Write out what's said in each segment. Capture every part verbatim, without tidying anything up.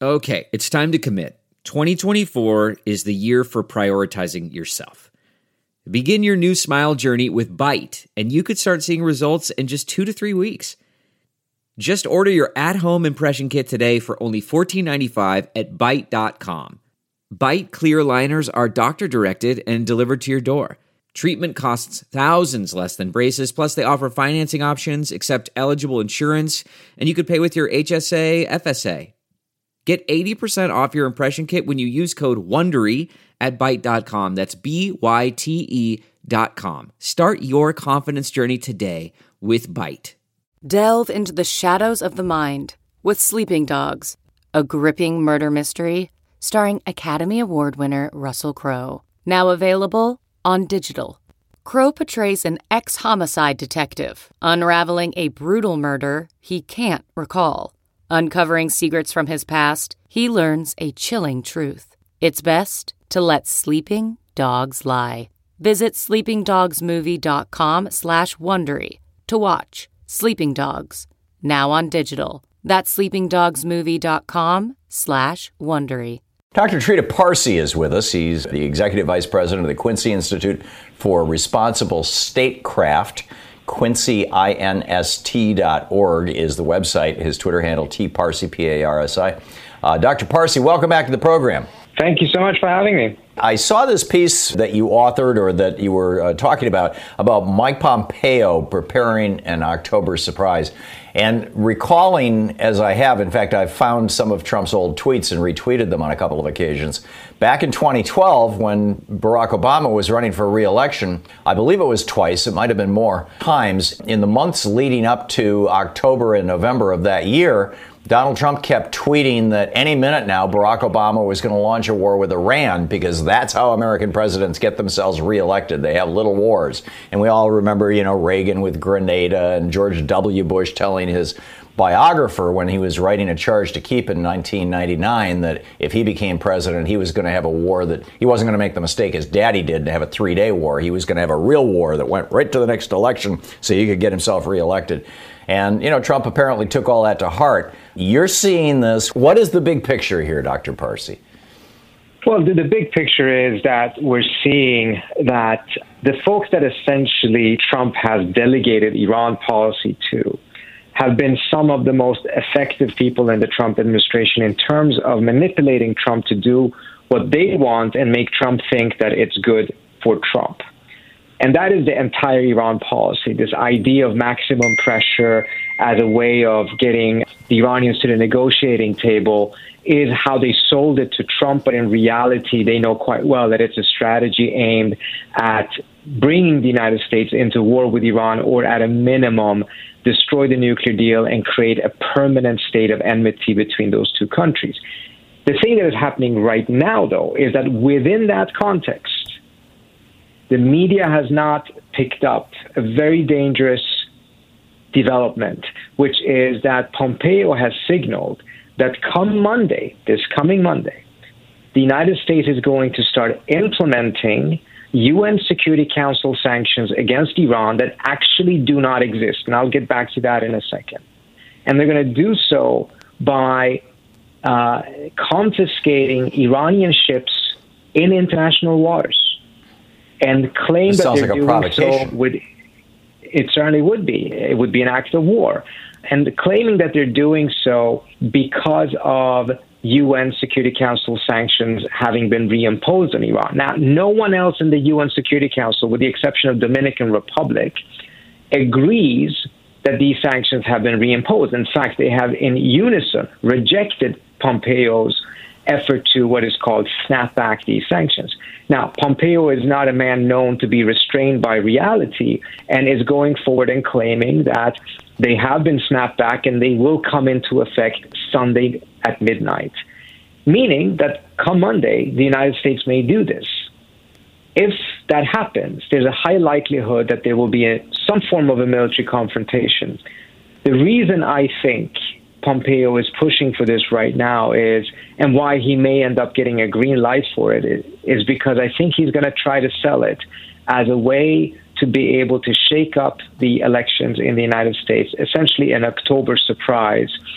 Okay, it's time to commit. twenty twenty-four is the year for prioritizing yourself. Begin your new smile journey with Byte, and you could start seeing results in just two to three weeks. Just order your at-home impression kit today for only fourteen ninety-five at byte dot com. Byte clear aligners are doctor-directed and delivered to your door. Treatment costs thousands less than braces, plus they offer financing options, accept eligible insurance, and you could pay with your H S A, F S A. Get eighty percent off your impression kit when you use code WONDERY at byte dot com. That's B Y T E dot com. Start your confidence journey today with Byte. Delve into the shadows of the mind with Sleeping Dogs, a gripping murder mystery starring Academy Award winner Russell Crowe. Now available on digital. Crowe portrays an ex-homicide detective unraveling a brutal murder he can't recall. Uncovering secrets from his past, he learns a chilling truth. It's best to let sleeping dogs lie. Visit sleepingdogsmovie.com slash Wondery to watch Sleeping Dogs, now on digital. That's sleepingdogsmovie.com slash Wondery. Doctor Trita Parsi is with us. He's the Executive Vice President of the Quincy Institute for Responsible Statecraft. Quincy Inst dot org is the website. His Twitter handle, T Parsi, P A R S I. Uh, Doctor Parsi, welcome back to the program. Thank you so much for having me. I saw this piece that you authored or that you were uh, talking about, about Mike Pompeo preparing an October surprise. And recalling, as I have, in fact, I've found some of Trump's old tweets and retweeted them on a couple of occasions. Back in twenty twelve, when Barack Obama was running for re-election, I believe it was twice, it might have been more times, in the months leading up to October and November of that year, Donald Trump kept tweeting that any minute now Barack Obama was going to launch a war with Iran, because that's how American presidents get themselves reelected. They have little wars. And we all remember, you know, Reagan with Grenada and George W. Bush telling his biographer when he was writing A Charge to Keep in nineteen ninety-nine that if he became president, he was going to have a war that he wasn't going to make the mistake his daddy did to have a three-day war. He was going to have a real war that went right to the next election so he could get himself reelected. And, you know, Trump apparently took all that to heart. You're seeing this. What is the big picture here, Doctor Parsi? Well, the, the big picture is that we're seeing that the folks that essentially Trump has delegated Iran policy to have been some of the most effective people in the Trump administration in terms of manipulating Trump to do what they want and make Trump think that it's good for Trump. And that is the entire Iran policy, this idea of maximum pressure as a way of getting the Iranians to the negotiating table is how they sold it to Trump. But in reality, they know quite well that it's a strategy aimed at bringing the United States into war with Iran, or at a minimum, destroy the nuclear deal and create a permanent state of enmity between those two countries. The thing that is happening right now, though, is that within that context, the media has not picked up a very dangerous development, which is that Pompeo has signaled that come Monday, this coming Monday, the United States is going to start implementing U N Security Council sanctions against Iran that actually do not exist. And I'll get back to that in a second. And they're going to do so by uh, confiscating Iranian ships in international waters. And claim this that they're like doing so with, it certainly would be. It would be an act of war. And claiming that they're doing so because of U N Security Council sanctions having been reimposed on Iran. Now, no one else in the U N Security Council, with the exception of Dominican Republic, agrees that these sanctions have been reimposed. In fact, they have in unison rejected Pompeo's effort to what is called snap back these sanctions. Now, Pompeo is not a man known to be restrained by reality, and is going forward and claiming that they have been snapped back and they will come into effect Sunday at midnight, meaning that come Monday, the United States may do this. If that happens, there's a high likelihood that there will be a, some form of a military confrontation. The reason I think Pompeo is pushing for this right now is, and why he may end up getting a green light for it, is, is because I think he's going to try to sell it as a way to be able to shake up the elections in the United States, essentially an October surprise,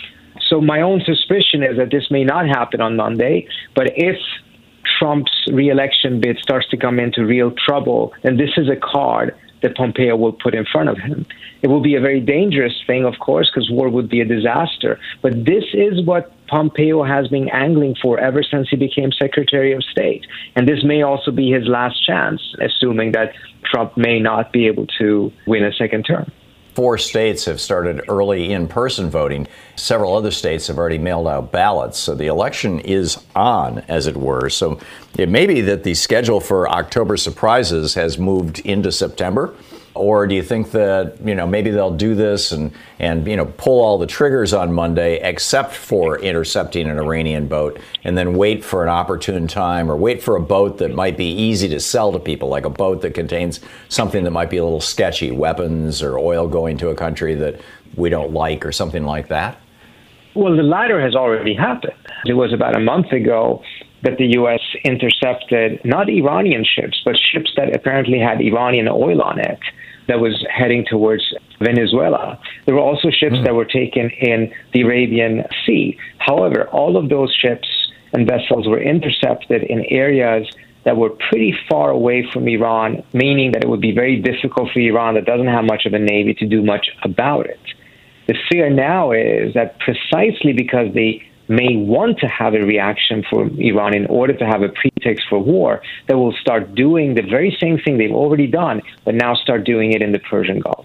So my own suspicion is that this may not happen on Monday, but if Trump's re-election bid starts to come into real trouble, then this is a card that Pompeo will put in front of him. It will be a very dangerous thing, of course, because war would be a disaster. But this is what Pompeo has been angling for ever since he became Secretary of State. And this may also be his last chance, assuming that Trump may not be able to win a second term. Four states have started early in-person voting. Several other states have already mailed out ballots. So the election is on, as it were. So it may be that the schedule for October surprises has moved into September. Or do you think that, you know, maybe they'll do this and, and, you know, pull all the triggers on Monday except for intercepting an Iranian boat and then wait for an opportune time or wait for a boat that might be easy to sell to people, like a boat that contains something that might be a little sketchy, weapons or oil going to a country that we don't like or something like that? Well, the latter has already happened. It was about a month ago that the U S intercepted not Iranian ships, but ships that apparently had Iranian oil on it that was heading towards Venezuela. There were also ships mm. that were taken in the Arabian Sea. However, all of those ships and vessels were intercepted in areas that were pretty far away from Iran, meaning that it would be very difficult for Iran, that doesn't have much of a navy, to do much about it. The fear now is that precisely because they may want to have a reaction for Iran in order to have a pretext for war, they will start doing the very same thing they've already done, but now start doing it in the Persian Gulf.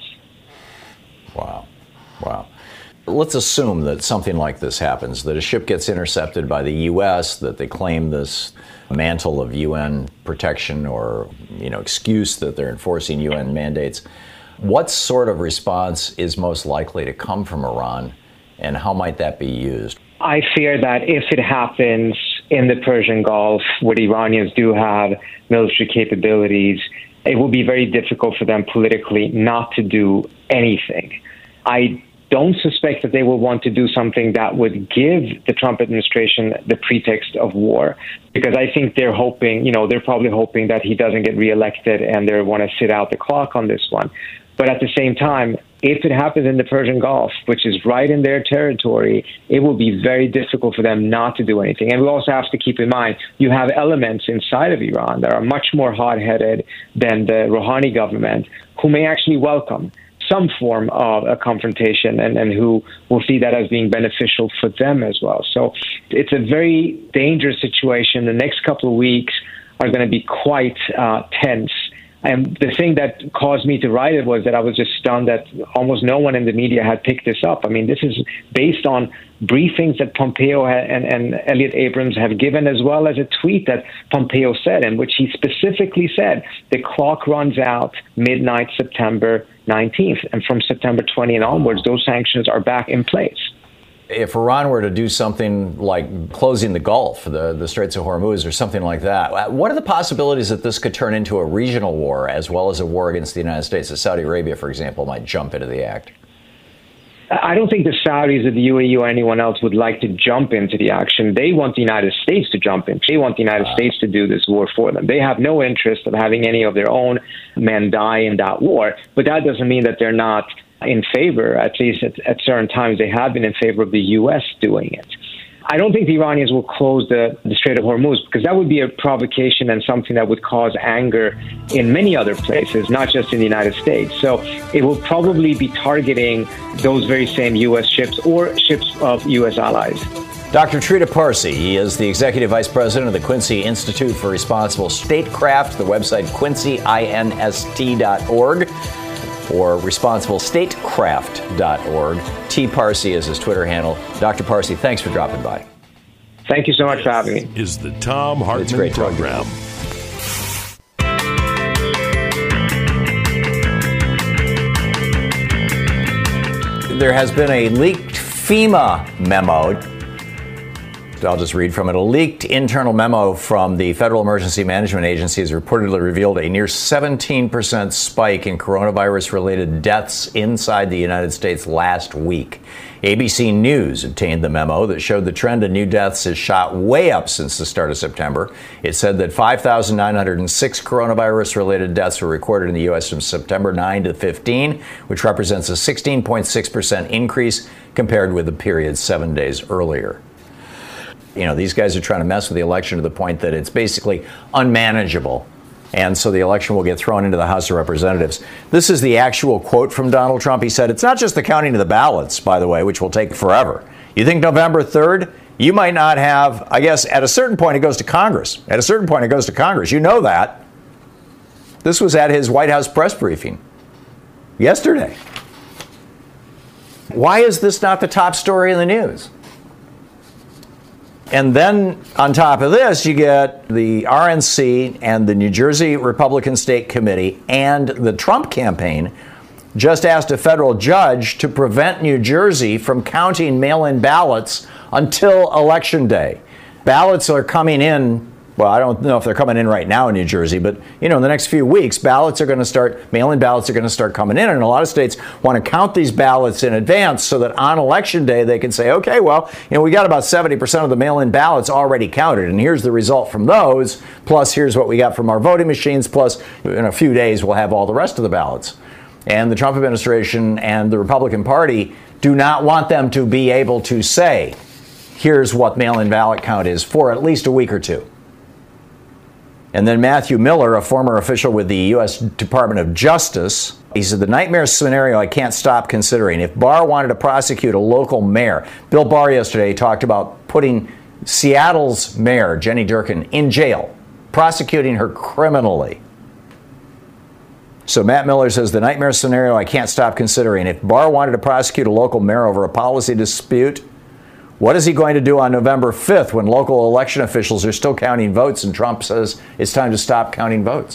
Wow. Wow. Let's assume that something like this happens, that a ship gets intercepted by the U S, that they claim this mantle of U N protection or, you know, excuse that they're enforcing U N mandates. What sort of response is most likely to come from Iran, and how might that be used? I fear that if it happens in the Persian Gulf, where the Iranians do have military capabilities, it will be very difficult for them politically not to do anything. I don't suspect that they will want to do something that would give the Trump administration the pretext of war, because I think they're hoping, you know, they're probably hoping that he doesn't get reelected and they want to sit out the clock on this one. But at the same time, if it happens in the Persian Gulf, which is right in their territory, it will be very difficult for them not to do anything. And we also have to keep in mind, you have elements inside of Iran that are much more hot-headed than the Rouhani government, who may actually welcome some form of a confrontation and, and who will see that as being beneficial for them as well. So it's a very dangerous situation. The next couple of weeks are going to be quite uh, tense. And the thing that caused me to write it was that I was just stunned that almost no one in the media had picked this up. I mean, this is based on briefings that Pompeo and, and Elliot Abrams have given, as well as a tweet that Pompeo said, in which he specifically said the clock runs out midnight September nineteenth. And from September twentieth and onwards, those sanctions are back in place. If Iran were to do something like closing the Gulf, the, the Straits of Hormuz, or something like that, what are the possibilities that this could turn into a regional war as well as a war against the United States? That Saudi Arabia, for example, might jump into the act. I don't think the Saudis or the U A E or anyone else would like to jump into the action. They want the United States to jump in. They want the United uh, States to do this war for them. They have no interest of having any of their own men die in that war. But that doesn't mean that they're not in favor, at least at, at certain times they have been in favor of the U S doing it. I don't think the Iranians will close the, the Strait of Hormuz, because that would be a provocation and something that would cause anger in many other places, not just in the United States. So it will probably be targeting those very same U S ships or ships of U S allies. Doctor Trita Parsi, he is the Executive Vice President of the Quincy Institute for Responsible Statecraft, the website quincy inst dot org. or responsible statecraft dot org. T. Parsi is his Twitter handle. Doctor Parsi, thanks for dropping by. Thank you so much for having me. Is the Thom Hartmann Program. There has been a leaked FEMA memo I'll just read from it. A leaked internal memo from the Federal Emergency Management Agency has reportedly revealed a near seventeen percent spike in coronavirus-related deaths inside the United States last week. A B C News obtained the memo that showed the trend in new deaths has shot way up since the start of September. It said that five thousand nine hundred six coronavirus-related deaths were recorded in the U S from September ninth to fifteenth, which represents a sixteen point six percent increase compared with the period seven days earlier. You know, these guys are trying to mess with the election to the point that it's basically unmanageable. And so the election will get thrown into the House of Representatives. This is the actual quote from Donald Trump. He said, it's not just the counting of the ballots, by the way, which will take forever. You think November third, you might not have, I guess, at a certain point it goes to Congress. At a certain point it goes to Congress. You know that. This was at his White House press briefing yesterday. Why is this not the top story in the news? And then on top of this, you get the R N C and the New Jersey Republican State Committee and the Trump campaign just asked a federal judge to prevent New Jersey from counting mail-in ballots until Election Day. Ballots are coming in. Well, I don't know if they're coming in right now in New Jersey, but, you know, in the next few weeks, ballots are going to start, mail-in ballots are going to start coming in. And a lot of states want to count these ballots in advance so that on Election Day, they can say, okay, well, you know, we got about seventy percent of the mail-in ballots already counted. And here's the result from those. Plus, here's what we got from our voting machines. Plus, in a few days, we'll have all the rest of the ballots. And the Trump administration and the Republican Party do not want them to be able to say, here's what mail-in ballot count is for at least a week or two. And then Matthew Miller, a former official with the U S Department of Justice, he said, the nightmare scenario I can't stop considering. If Barr wanted to prosecute a local mayor, Bill Barr yesterday talked about putting Seattle's mayor, Jenny Durkan, in jail, prosecuting her criminally. So Matt Miller says, the nightmare scenario I can't stop considering. If Barr wanted to prosecute a local mayor over a policy dispute, what is he going to do on November fifth when local election officials are still counting votes and Trump says it's time to stop counting votes?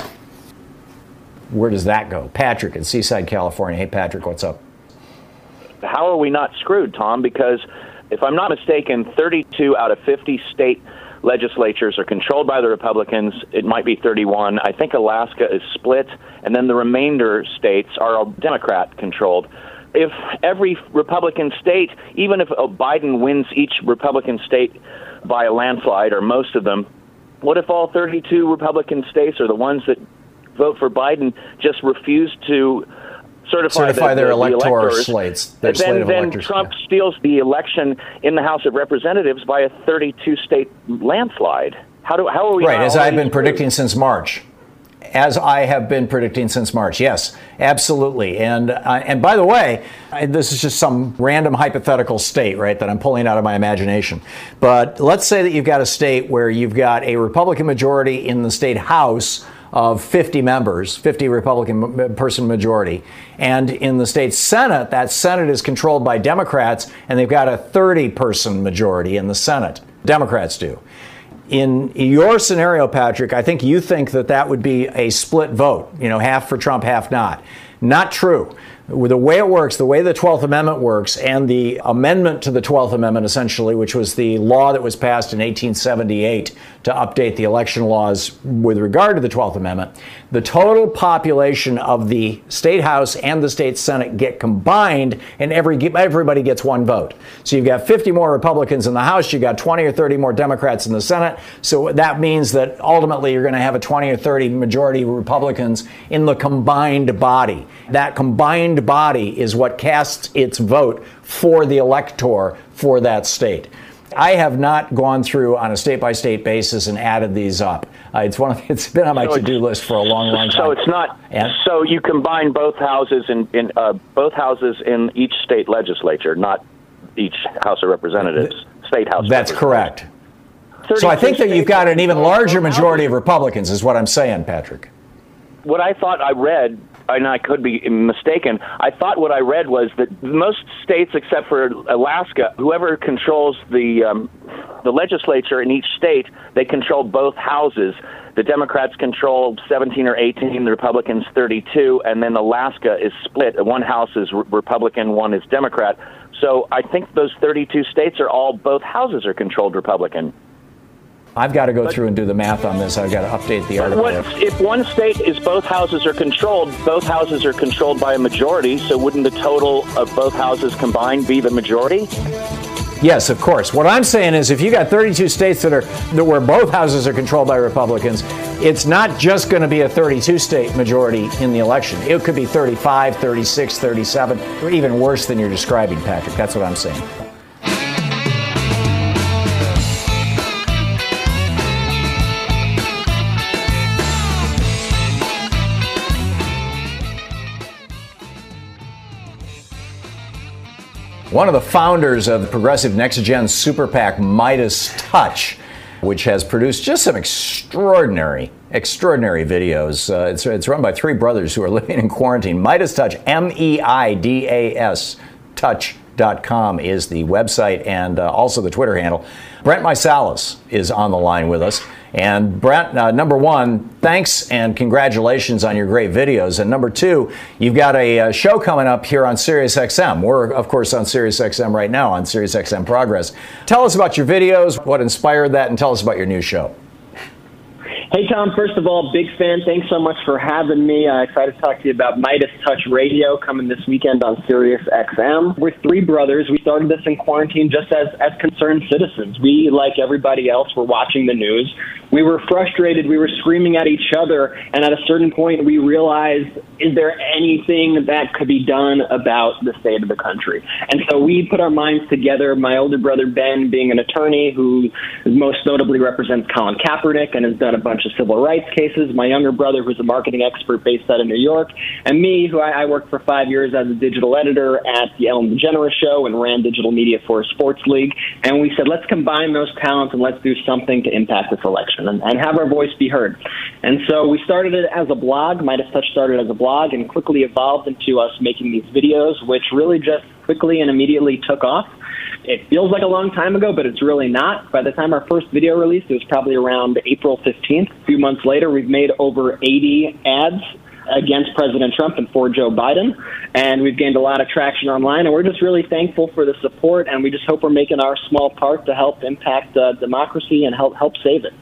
Where does that go? Patrick in Seaside, California. Hey, Patrick, what's up? How are we not screwed, Tom? Because if I'm not mistaken, thirty-two out of fifty state legislatures are controlled by the Republicans. It might be thirty-one. I think Alaska is split, and then the remainder states are all Democrat-controlled. If every Republican state, even if Biden wins each Republican state by a landslide, or most of them, what if all thirty-two Republican states, or the ones that vote for Biden, just refuse to certify, certify the, their the, electoral electors, slates? Their then slate of then electors, Trump yeah. steals the election in the House of Representatives by a thirty-two state landslide. How do how are we? Right, as I've been screwed? predicting since March. As I have been predicting since March. Yes, absolutely. And uh, and by the way, I, this is just some random hypothetical state, right, that I'm pulling out of my imagination. But let's say that you've got a state where you've got a Republican majority in the state House of fifty members, fifty Republican person majority. And in the state Senate, that Senate is controlled by Democrats, and they've got a thirty person majority in the Senate. Democrats do. In your scenario, Patrick, I think you think that that would be a split vote, you know, half for Trump, half not. Not true. The way it works, the way the twelfth Amendment works, and the amendment to the twelfth Amendment, essentially, which was the law that was passed in eighteen seventy-eight to update the election laws with regard to the twelfth Amendment, the total population of the state House and the state Senate get combined, and every everybody gets one vote. So you've got fifty more Republicans in the House, you've got twenty or thirty more Democrats in the Senate. So that means that ultimately you're going to have a twenty or thirty majority Republicans in the combined body. That combined body is what casts its vote for the elector for that state. I have not gone through on a state-by-state basis and added these up. Uh, it's one of it's been on my so to-do list for a long, long time. So it's not. And, so you combine both houses in, in uh, both houses in each state legislature, not each House of Representatives, th- state House. That's correct. So I think that you've got an even larger majority of Republicans, is what I'm saying, Patrick. What I thought I read, and I could be mistaken, I thought what I read was that most states except for Alaska, whoever controls the um, the legislature in each state, they control both houses. The Democrats control seventeen or eighteen, the Republicans thirty-two, and then Alaska is split. One house is re- Republican, one is Democrat. So I think those thirty-two states are all, both houses are controlled Republican. I've got to go through and do the math on this. I've got to update the article. What, if one state is both houses are controlled, both houses are controlled by a majority, so wouldn't the total of both houses combined be the majority? Yes, of course. What I'm saying is if you got thirty-two states that are that where both houses are controlled by Republicans, it's not just going to be a thirty-two state majority in the election. It could be thirty-five, thirty-six, thirty-seven, or even worse than you're describing, Patrick. That's what I'm saying. One of the founders of the Progressive Next Gen Super PAC, Midas Touch, which has produced just some extraordinary, extraordinary videos. Uh, it's, it's run by three brothers who are living in quarantine. Midas Touch, M E I D A S, touch dot com is the website and uh, also the Twitter handle. Brent Meiselas is on the line with us. And Brent, uh, number one, thanks and congratulations on your great videos. And number two, you've got a, a show coming up here on SiriusXM. We're, of course, on SiriusXM right now on SiriusXM Progress. Tell us about your videos, what inspired that, and tell us about your new show. Hey, Tom, first of all, big fan. Thanks so much for having me. I uh, excited to talk to you about Midas Touch Radio coming this weekend on SiriusXM. We're three brothers. We started this in quarantine just as, as concerned citizens. We, like everybody else, were watching the news. We were frustrated. We were screaming at each other. And at a certain point, we realized, is there anything that could be done about the state of the country? And so we put our minds together, my older brother, Ben, being an attorney who most notably represents Colin Kaepernick and has done a bunch of civil rights cases, my younger brother, who's a marketing expert based out of New York, and me, who I, I worked for five years as a digital editor at the Ellen DeGeneres Show and ran digital media for a sports league. And we said, let's combine those talents and let's do something to impact this election and, and have our voice be heard. And so we started it as a blog. Midas Touch started as a blog and quickly evolved into us making these videos, which really just quickly and immediately took off. It feels like a long time ago, but it's really not. By the time our first video released, it was probably around April fifteenth. A few months later, we've made over eighty ads against President Trump and for Joe Biden, and we've gained a lot of traction online, and we're just really thankful for the support, and we just hope we're making our small part to help impact uh, democracy and help help save it.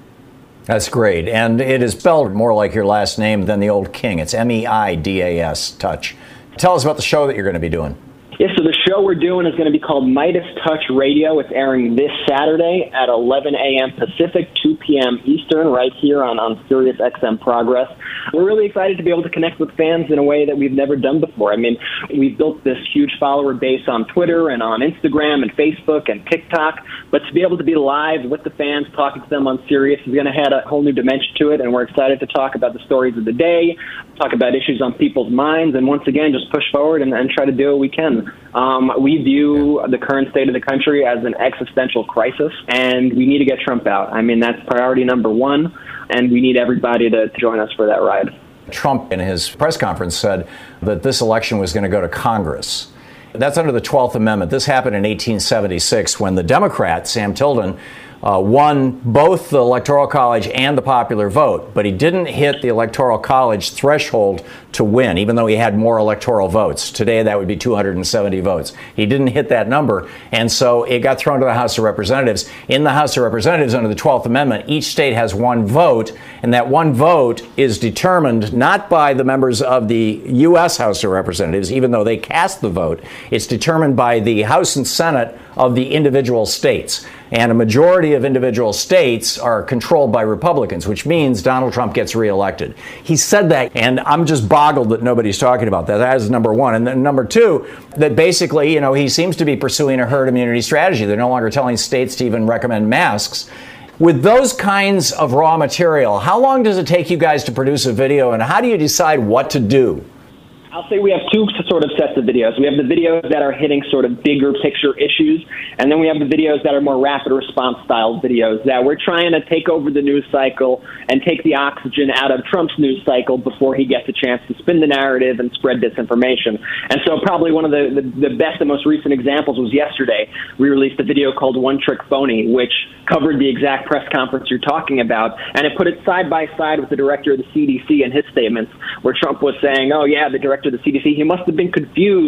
That's great, and it is spelled more like your last name than the old king. It's M E I D A S, Touch. Tell us about the show that you're going to be doing. Yeah, so the show we're doing is going to be called Midas Touch Radio. It's airing this Saturday at eleven a.m. Pacific, two p.m. Eastern, right here on, on SiriusXM Progress. We're really excited to be able to connect with fans in a way that we've never done before. I mean, we've built this huge follower base on Twitter and on Instagram and Facebook and TikTok, but to be able to be live with the fans, talking to them on Sirius is going to add a whole new dimension to it, and we're excited to talk about the stories of the day, talk about issues on people's minds, and once again, just push forward and, and try to do what we can. Um, we view the current state of the country as an existential crisis, and we need to get Trump out. I mean, that's priority number one, and we need everybody to join us for that ride. Trump, in his press conference, said that this election was going to go to Congress. That's under the twelfth Amendment. This happened in eighteen seventy-six when the Democrat, Sam Tilden, Uh, won both the Electoral College and the popular vote, but he didn't hit the Electoral College threshold to win, even though he had more electoral votes. Today, that would be two hundred seventy votes. He didn't hit that number, and so it got thrown to the House of Representatives. In the House of Representatives, under the twelfth Amendment, each state has one vote, and that one vote is determined not by the members of the U S House of Representatives, even though they cast the vote. It's determined by the House and Senate of the individual states. And a majority of individual states are controlled by Republicans, which means Donald Trump gets reelected. He said that, and I'm just boggled that nobody's talking about that. That is number one. And then number two, that basically, you know, he seems to be pursuing a herd immunity strategy. They're no longer telling states to even recommend masks. With those kinds of raw material, how long does it take you guys to produce a video, and how do you decide what to do? I'll say we have two sort of sets of videos. We have the videos that are hitting sort of bigger picture issues, and then we have the videos that are more rapid response style videos that we're trying to take over the news cycle and take the oxygen out of Trump's news cycle before he gets a chance to spin the narrative and spread disinformation. And so probably one of the, the, the best and most recent examples was yesterday. We released a video called One Trick Phony, which covered the exact press conference you're talking about, and it put it side by side with the director of the C D C and his statements, where Trump was saying, oh, yeah, the director of the C D C, he must have been confused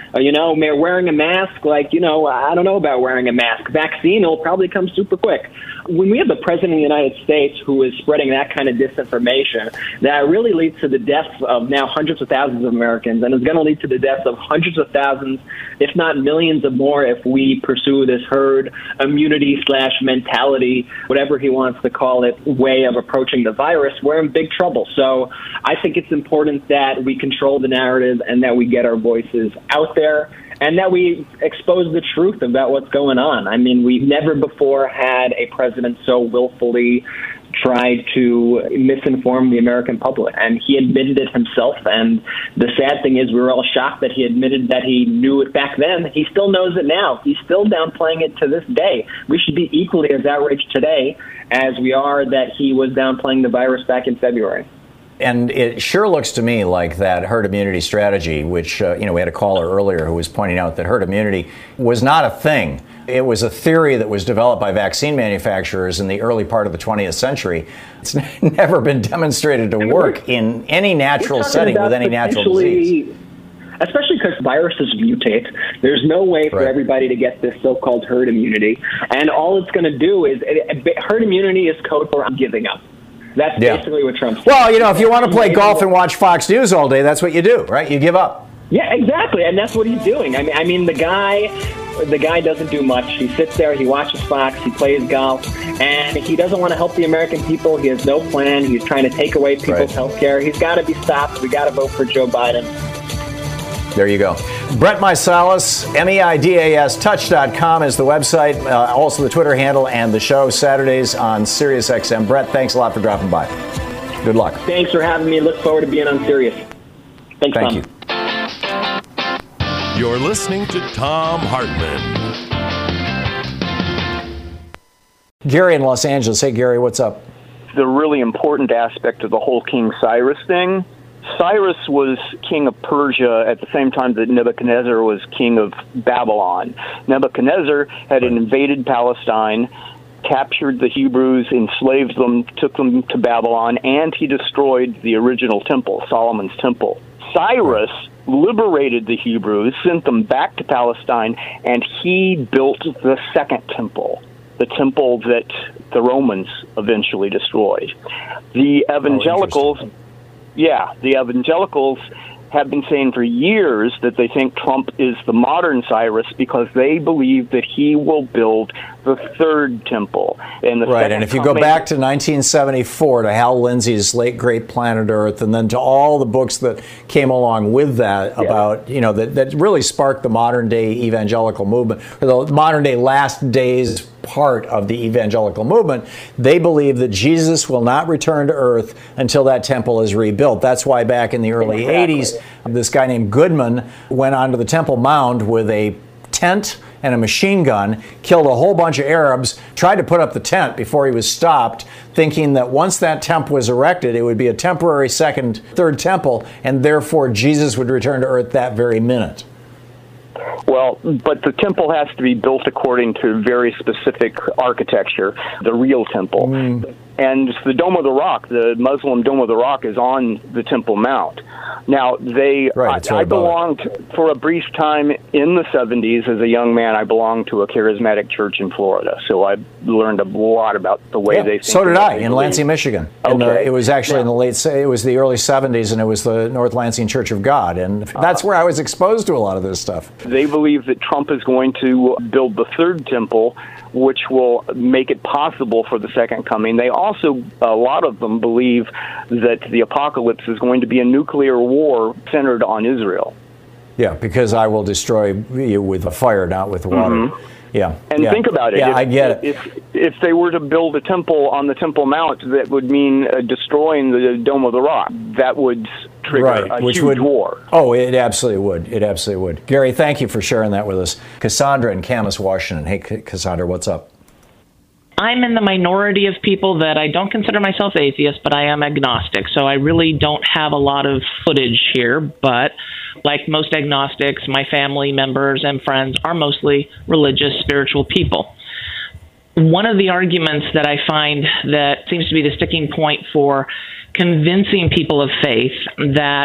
Uh, you know, wearing a mask, like, you know, I don't know about wearing a mask. Vaccine will probably come super quick. When we have the president of the United States who is spreading that kind of disinformation, that really leads to the deaths of now hundreds of thousands of Americans, and is going to lead to the deaths of hundreds of thousands, if not millions of more, if we pursue this herd immunity slash mentality, whatever he wants to call it, way of approaching the virus. We're in big trouble. So I think it's important that we control the narrative and that we get our voices out there, and that we expose the truth about what's going on. I mean, we've never before had a president so willfully tried to misinform the American public, and he admitted it himself. And the sad thing is, we were all shocked that he admitted that he knew it back then. He still knows it now. He's still downplaying it to this day. We should be equally as outraged today as we are that he was downplaying the virus back in February. And it sure looks to me like that herd immunity strategy, which, uh, you know, we had a caller earlier who was pointing out that herd immunity was not a thing. It was a theory that was developed by vaccine manufacturers in the early part of the twentieth century. It's never been demonstrated to work in any natural setting with any natural disease. Especially because viruses mutate. There's no way for right. everybody to get this so-called herd immunity. And all it's going to do is, herd immunity is code for I'm giving up. That's yeah. basically what Trump's saying. Well, you know, if you want to play golf and watch Fox News all day, that's what you do, right? You give up. Yeah, exactly, and that's what he's doing. I mean, I mean, the guy, the guy doesn't do much. He sits there, he watches Fox, he plays golf, and he doesn't want to help the American people. He has no plan. He's trying to take away people's right. health care. He's got to be stopped. We got to vote for Joe Biden. There you go. Brett Meisalas, M E I D A S, touch dot com is the website, uh, also the Twitter handle, and the show Saturdays on Sirius X M. Brett, thanks a lot for dropping by. Good luck. Thanks for having me. Look forward to being on Sirius. Thanks, Thank Tom. you. You're listening to Thom Hartmann. Gary in Los Angeles. Hey, Gary, what's up? The really important aspect of the whole King Cyrus thing. Cyrus was king of Persia at the same time that Nebuchadnezzar was king of Babylon. Nebuchadnezzar had invaded Palestine, captured the Hebrews, enslaved them, took them to Babylon, and he destroyed the original temple, Solomon's temple. Cyrus liberated the Hebrews, sent them back to Palestine, and he built the second temple, the temple that the Romans eventually destroyed. The evangelicals... Oh, Yeah, the evangelicals have been saying for years that they think Trump is the modern Cyrus because they believe that he will build the third temple. And the right, and if you go back to nineteen seventy-four, to Hal Lindsey's late great Planet Earth, and then to all the books that came along with that yeah. about, you know, that, that really sparked the modern day evangelical movement, or the modern day last days part of the evangelical movement, they believe that Jesus will not return to earth until that temple is rebuilt. That's why back in the early exactly. eighties, this guy named Goodman went onto the Temple Mount with a tent and a machine gun, killed a whole bunch of Arabs, tried to put up the tent before he was stopped, thinking that once that temple was erected, it would be a temporary second, third temple, and therefore Jesus would return to earth that very minute. Well, but the temple has to be built according to very specific architecture, the real temple. Mm. And the Dome of the Rock, the Muslim Dome of the Rock, is on the Temple Mount. Now, they, right, I, I belonged for a brief time in the seventies as a young man. I belonged to a charismatic church in Florida, so I learned a lot about the way yeah, they think. So did I in Lansing, Michigan. Okay. In the, it was actually yeah. in the late, it was the early seventies, and it was the North Lansing Church of God, and that's uh, where I was exposed to a lot of this stuff. They believe that Trump is going to build the third temple, which will make it possible for the second coming. They also, a lot of them believe that the apocalypse is going to be a nuclear war centered on Israel. Yeah, because I will destroy you with fire, not with water. Mm-hmm. Yeah. And yeah. think about it. Yeah, if, I get it. If, if they were to build a temple on the Temple Mount, that would mean uh, destroying the Dome of the Rock. That would trigger right, a which huge would, war. Oh, it absolutely would. It absolutely would. Gary, thank you for sharing that with us. Cassandra in Camas, Washington. Hey, Cassandra, what's up? I'm in the minority of people that I don't consider myself atheist, but I am agnostic. So I really don't have a lot of footage here. But like most agnostics, my family members and friends are mostly religious, spiritual people. One of the arguments that I find that seems to be the sticking point for convincing people of faith that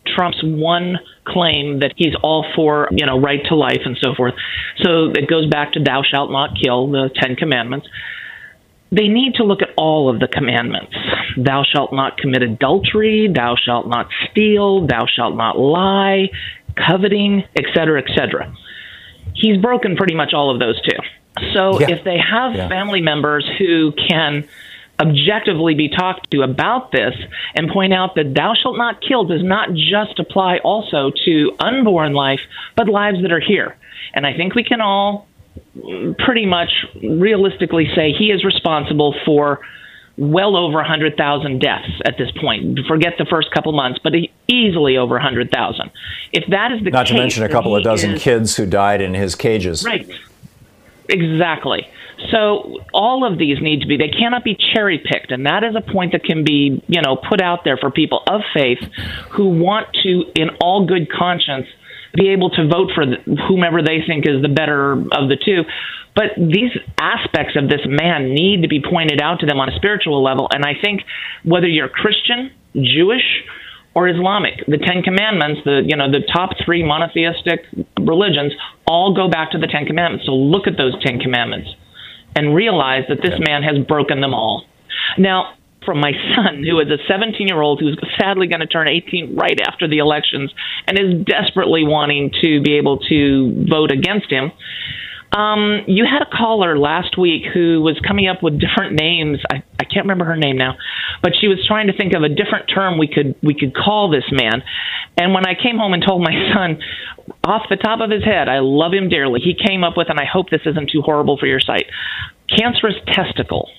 Trump's one claim that he's all for, you know, right to life and so forth. So it goes back to thou shalt not kill, the Ten Commandments. They need to look at all of the commandments. Thou shalt not commit adultery, thou shalt not steal, thou shalt not lie, coveting, et cetera, et cetera. He's broken pretty much all of those too. So yeah. if they have yeah. family members who can objectively be talked to about this and point out that thou shalt not kill does not just apply also to unborn life, but lives that are here. And I think we can all pretty much realistically say he is responsible for well over one hundred thousand deaths at this point. Forget the first couple months, but easily over one hundred thousand. If that is the Not case... Not to mention a couple of dozen is, kids who died in his cages. Right. Exactly. So all of these need to be, they cannot be cherry picked. And that is a point that can be, you know, put out there for people of faith who want to, in all good conscience, be able to vote for the, whomever they think is the better of the two. But these aspects of this man need to be pointed out to them on a spiritual level. And I think whether you're Christian, Jewish, or Islamic, the Ten Commandments, the you know the top three monotheistic religions, all go back to the Ten Commandments. So look at those Ten Commandments and realize that this man has broken them all. Now, from my son, who is a seventeen-year-old who's sadly going to turn eighteen right after the elections and is desperately wanting to be able to vote against him, Um, you had a caller last week who was coming up with different names. I, I can't remember her name now, but she was trying to think of a different term we could we could call this man. And when I came home and told my son, off the top of his head, I love him dearly, he came up with, and I hope this isn't too horrible for your sight, cancerous testicle.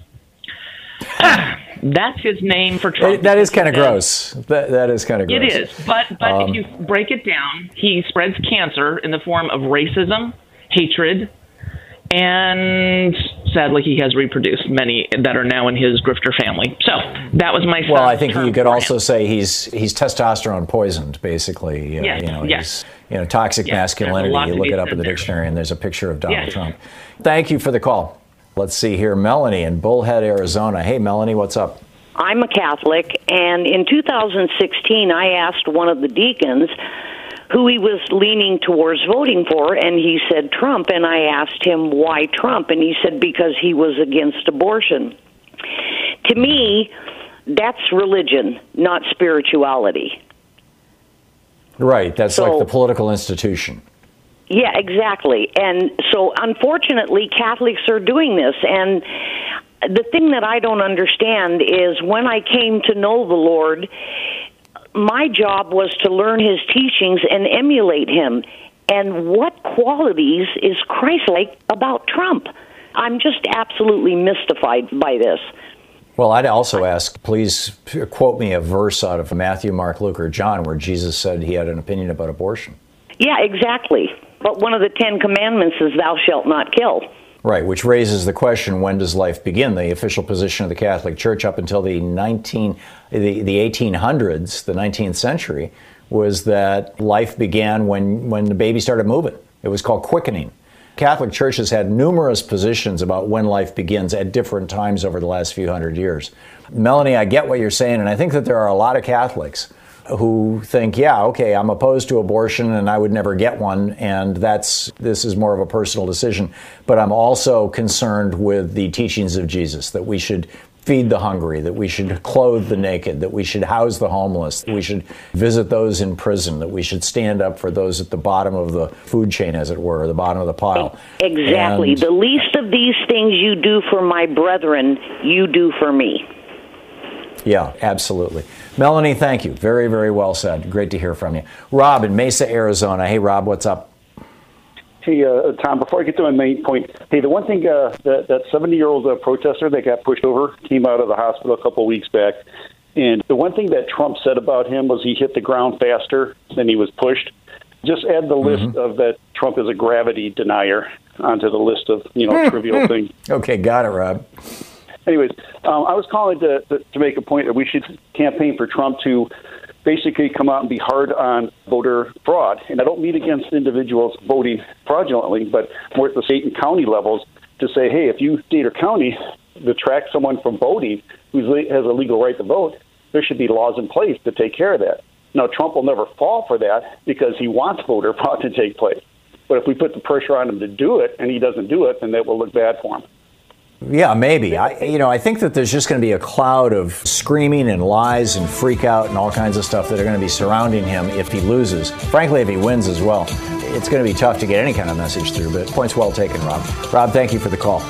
That's his name for Trump. That is kind of gross. That, that is kind of gross. It is, but but um, if you break it down, he spreads cancer in the form of racism, hatred, and sadly he has reproduced many that are now in his grifter family. So that was my well I think you could also say he's he's testosterone poisoned, basically. Uh, yes, you know yes. he's you know toxic yes, masculinity. You look it up in the there. dictionary and there's a picture of Donald yes. Trump. Thank you for the call. Let's see here, Melanie in Bullhead, Arizona. Hey Melanie, what's up? I'm a Catholic, and in two thousand sixteen I asked one of the deacons who he was leaning towards voting for, and he said Trump, and I asked him why Trump, and he said because he was against abortion. To me, that's religion, not spirituality. Right, that's so, like the political institution. Yeah, exactly. And so, unfortunately, Catholics are doing this, and the thing that I don't understand is when I came to know the Lord, my job was to learn his teachings and emulate him. And what qualities is Christ-like about Trump? I'm just absolutely mystified by this. Well, I'd also ask, please quote me a verse out of Matthew, Mark, Luke, or John where Jesus said he had an opinion about abortion. Yeah, exactly. But one of the Ten Commandments is thou shalt not kill. Right, which raises the question, when does life begin? The official position of the Catholic Church up until the nineteen, the, the eighteen hundreds, the nineteenth century, was that life began when, when the baby started moving. It was called quickening. Catholic Church has had numerous positions about when life begins at different times over the last few hundred years. Melanie, I get what you're saying, and I think that there are a lot of Catholics who think, yeah, okay, I'm opposed to abortion and I would never get one, and that's this is more of a personal decision. But I'm also concerned with the teachings of Jesus, that we should feed the hungry, that we should clothe the naked, that we should house the homeless, that we should visit those in prison, that we should stand up for those at the bottom of the food chain, as it were, the bottom of the pile. Exactly. And the least of these things you do for my brethren, you do for me. Yeah, absolutely. Melanie, thank you. Very, very well said. Great to hear from you. Rob in Mesa, Arizona. Hey, Rob, what's up? Hey, uh, Tom, before I get to my main point, hey, the one thing, uh, that, that seventy-year-old uh, protester that got pushed over came out of the hospital a couple of weeks back. And the one thing that Trump said about him was he hit the ground faster than he was pushed. Just add the list mm-hmm. of that Trump is a gravity denier onto the list of, you know, trivial things. Okay, got it, Rob. Anyways, um, I was calling to, to to make a point that we should campaign for Trump to basically come out and be hard on voter fraud. And I don't mean against individuals voting fraudulently, but more at the state and county levels to say, hey, if you, state or county, detract someone from voting who has a legal right to vote, there should be laws in place to take care of that. Now, Trump will never fall for that because he wants voter fraud to take place. But if we put the pressure on him to do it and he doesn't do it, then that will look bad for him. Yeah, maybe. I, you know, I think that there's just going to be a cloud of screaming and lies and freak out and all kinds of stuff that are going to be surrounding him if he loses. Frankly, if he wins as well, it's going to be tough to get any kind of message through. But points well taken, Rob. Rob, thank you for the call.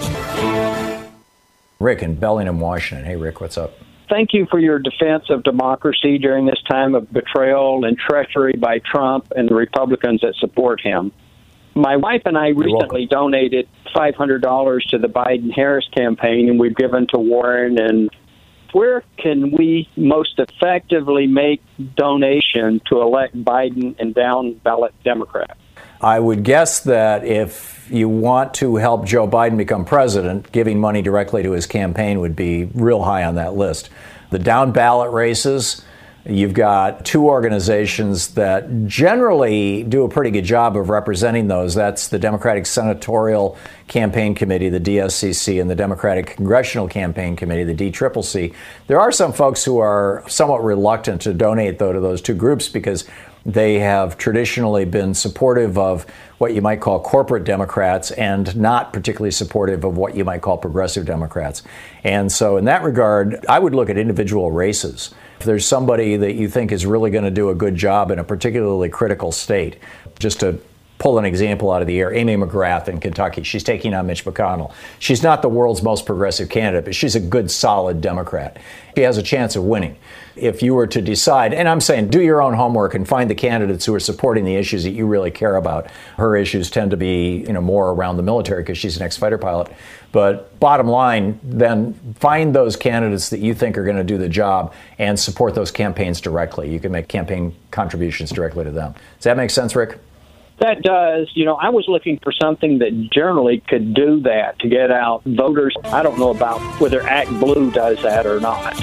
Rick in Bellingham, Washington. Hey, Rick, what's up? Thank you for your defense of democracy during this time of betrayal and treachery by Trump and the Republicans that support him. My wife and I recently donated five hundred dollars to the Biden-Harris campaign, and we've given to Warren. And where can we most effectively make donation to elect Biden and down-ballot Democrats? I would guess that if you want to help Joe Biden become president, giving money directly to his campaign would be real high on that list. The down-ballot races, you've got two organizations that generally do a pretty good job of representing those. That's the Democratic Senatorial Campaign Committee, the D S C C, and the Democratic Congressional Campaign Committee, the D C C C. There are some folks who are somewhat reluctant to donate, though, to those two groups because they have traditionally been supportive of what you might call corporate Democrats and not particularly supportive of what you might call progressive Democrats. And so in that regard, I would look at individual races. If there's somebody that you think is really going to do a good job in a particularly critical state, just to pull an example out of the air, Amy McGrath in Kentucky, she's taking on Mitch McConnell. She's not the world's most progressive candidate, but she's a good, solid Democrat. She has a chance of winning. If you were to decide, and I'm saying do your own homework and find the candidates who are supporting the issues that you really care about. Her issues tend to be, you know, more around the military because she's an ex-fighter pilot. But bottom line, then find those candidates that you think are going to do the job and support those campaigns directly. You can make campaign contributions directly to them. Does that make sense, Rick? That does. You know, I was looking for something that generally could do that to get out voters. I don't know about whether Act Blue does that or not.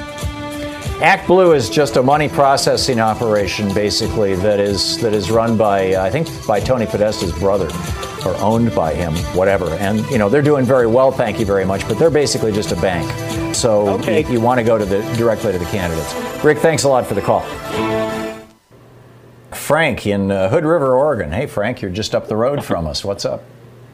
Act Blue is just a money processing operation, basically, that is that is run by, I think, by Tony Podesta's brother, or owned by him, whatever. And, you know, they're doing very well, thank you very much, but they're basically just a bank. So okay. you, you want to go to the directly to the candidates. Rick, thanks a lot for the call. Frank in uh, Hood River, Oregon. Hey, Frank, you're just up the road from us. What's up?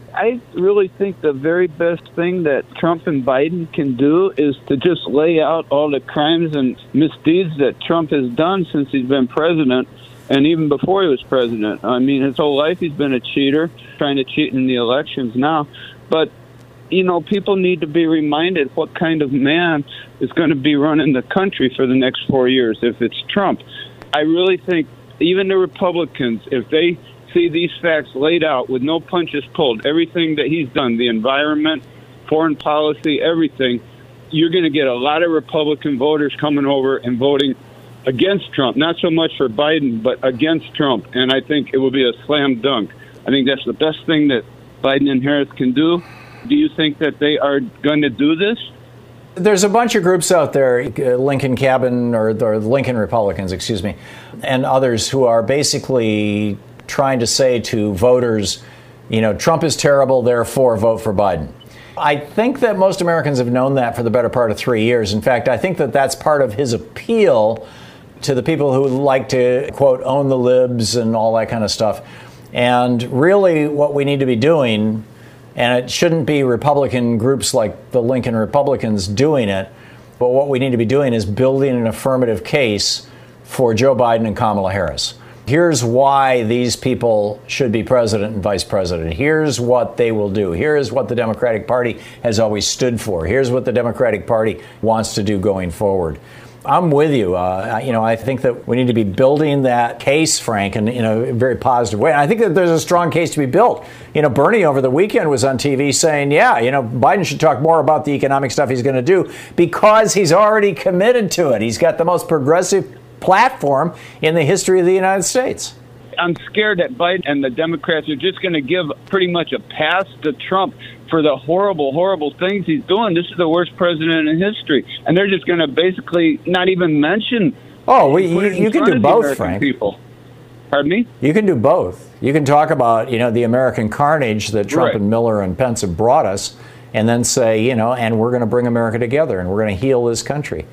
I really think the very best thing that Trump and Biden can do is to just lay out all the crimes and misdeeds that Trump has done since he's been president and even before he was president. I mean, his whole life he's been a cheater, trying to cheat in the elections now. But, you know, people need to be reminded what kind of man is going to be running the country for the next four years if it's Trump. I really think even the Republicans, if they see these facts laid out with no punches pulled, everything that he's done, the environment, foreign policy, everything, you're going to get a lot of Republican voters coming over and voting against Trump, not so much for Biden, but against Trump. And I think it will be a slam dunk. I think that's the best thing that Biden and Harris can do. Do you think that they are going to do this? There's a bunch of groups out there, Lincoln Cabin, or the Lincoln Republicans, excuse me, and others who are basically trying to say to voters, you know, Trump is terrible, therefore vote for Biden. I think that most Americans have known that for the better part of three years. In fact, I think that that's part of his appeal to the people who like to, quote, own the libs and all that kind of stuff. And really what we need to be doing, and it shouldn't be Republican groups like the Lincoln Republicans doing it, but what we need to be doing is building an affirmative case for Joe Biden and Kamala Harris. Here's why these people should be president and vice president. Here's what they will do. Here's what the Democratic Party has always stood for. Here's what the Democratic Party wants to do going forward. I'm with you. Uh, you know, I think that we need to be building that case, Frank, in, in a very positive way. And I think that there's a strong case to be built. You know, Bernie over the weekend was on T V saying, yeah, you know, Biden should talk more about the economic stuff he's going to do because he's already committed to it. He's got the most progressive platform in the history of the United States. I'm scared that Biden and the Democrats are just going to give pretty much a pass to Trump for the horrible, horrible things he's doing. This is the worst president in history. And they're just going to basically not even mention. Oh, we, you, you can do both, Frank. People. Pardon me? You can do both. You can talk about, you know, the American carnage that Trump right. and Miller and Pence have brought us, and then say, you know, and we're going to bring America together and we're going to heal this country.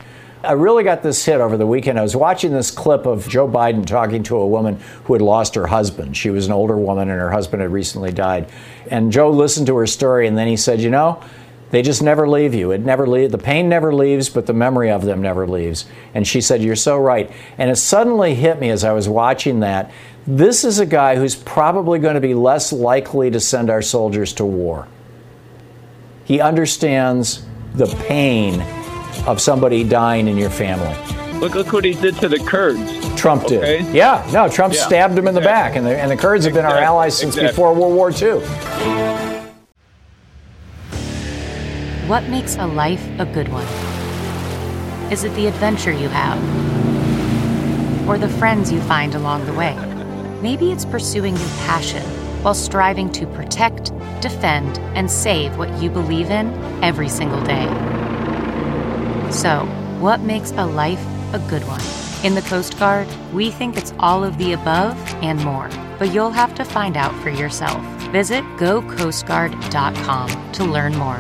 I really got this hit over the weekend. I was watching this clip of Joe Biden talking to a woman who had lost her husband. She was an older woman, and her husband had recently died. And Joe listened to her story, and then he said, you know, they just never leave you. It never leave. The pain never leaves, but the memory of them never leaves. And she said, you're so right. And it suddenly hit me as I was watching that. This is a guy who's probably going to be less likely to send our soldiers to war. He understands the pain of somebody dying in your family. Look, look what he did to the Kurds. Trump okay. did. Yeah, no, Trump yeah. stabbed him in the exactly. back, and the, and the Kurds have been exactly. our allies since exactly. before World War Two. What makes a life a good one? Is it the adventure you have? Or the friends you find along the way? Maybe it's pursuing your passion while striving to protect, defend, and save what you believe in every single day. So, what makes a life a good one? In the Coast Guard, we think it's all of the above and more, but you'll have to find out for yourself. Visit go coast guard dot com to learn more.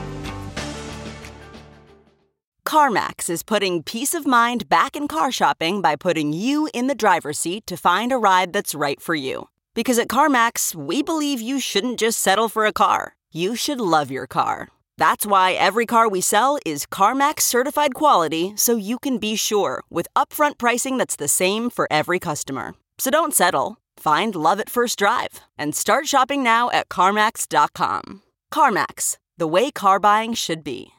CarMax is putting peace of mind back in car shopping by putting you in the driver's seat to find a ride that's right for you. Because at CarMax, we believe you shouldn't just settle for a car. You should love your car. That's why every car we sell is CarMax certified quality, so you can be sure with upfront pricing that's the same for every customer. So don't settle. Find love at first drive and start shopping now at CarMax dot com. CarMax, the way car buying should be.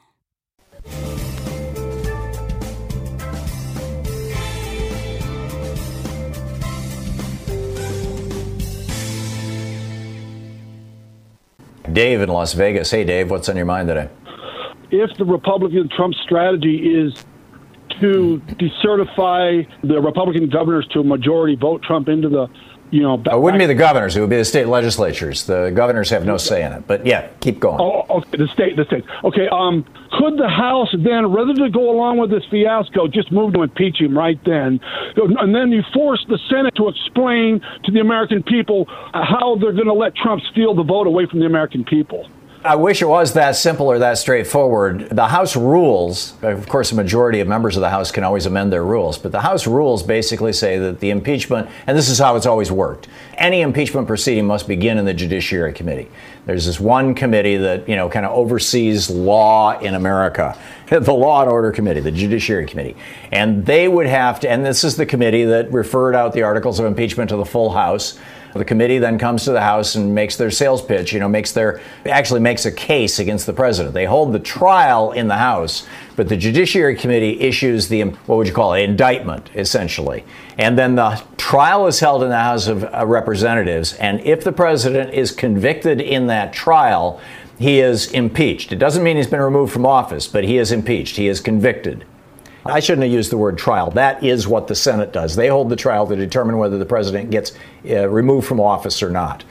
Dave in Las Vegas. Hey, Dave, what's on your mind today? If the Republican Trump strategy is to decertify the Republican governors to a majority, vote Trump into the, you know... Back, it wouldn't be the governors. It would be the state legislatures. The governors have no say in it. But, yeah, keep going. Oh, okay, the state, the state. Okay, um, could the House then, rather than go along with this fiasco, just move to impeach him right then? And then you force the Senate to explain to the American people how they're going to let Trump steal the vote away from the American people. I wish it was that simple or that straightforward. The House rules, of course, a majority of members of the House can always amend their rules, but the House rules basically say that the impeachment, and this is how it's always worked, any impeachment proceeding must begin in the Judiciary Committee. There's this one committee that, you know, kind of oversees law in America, the Law and Order Committee, the Judiciary Committee. And they would have to, and this is the committee that referred out the articles of impeachment to the full House. The committee then comes to the House and makes their sales pitch, you know, makes their, actually makes a case against the president. They hold the trial in the House, but the Judiciary Committee issues the, what would you call it, indictment, essentially. And then the trial is held in the House of Representatives, and if the president is convicted in that trial, he is impeached. It doesn't mean he's been removed from office, but he is impeached. He is convicted. I shouldn't have used the word trial. That is what the Senate does. They hold the trial to determine whether the president gets uh, removed from office or not.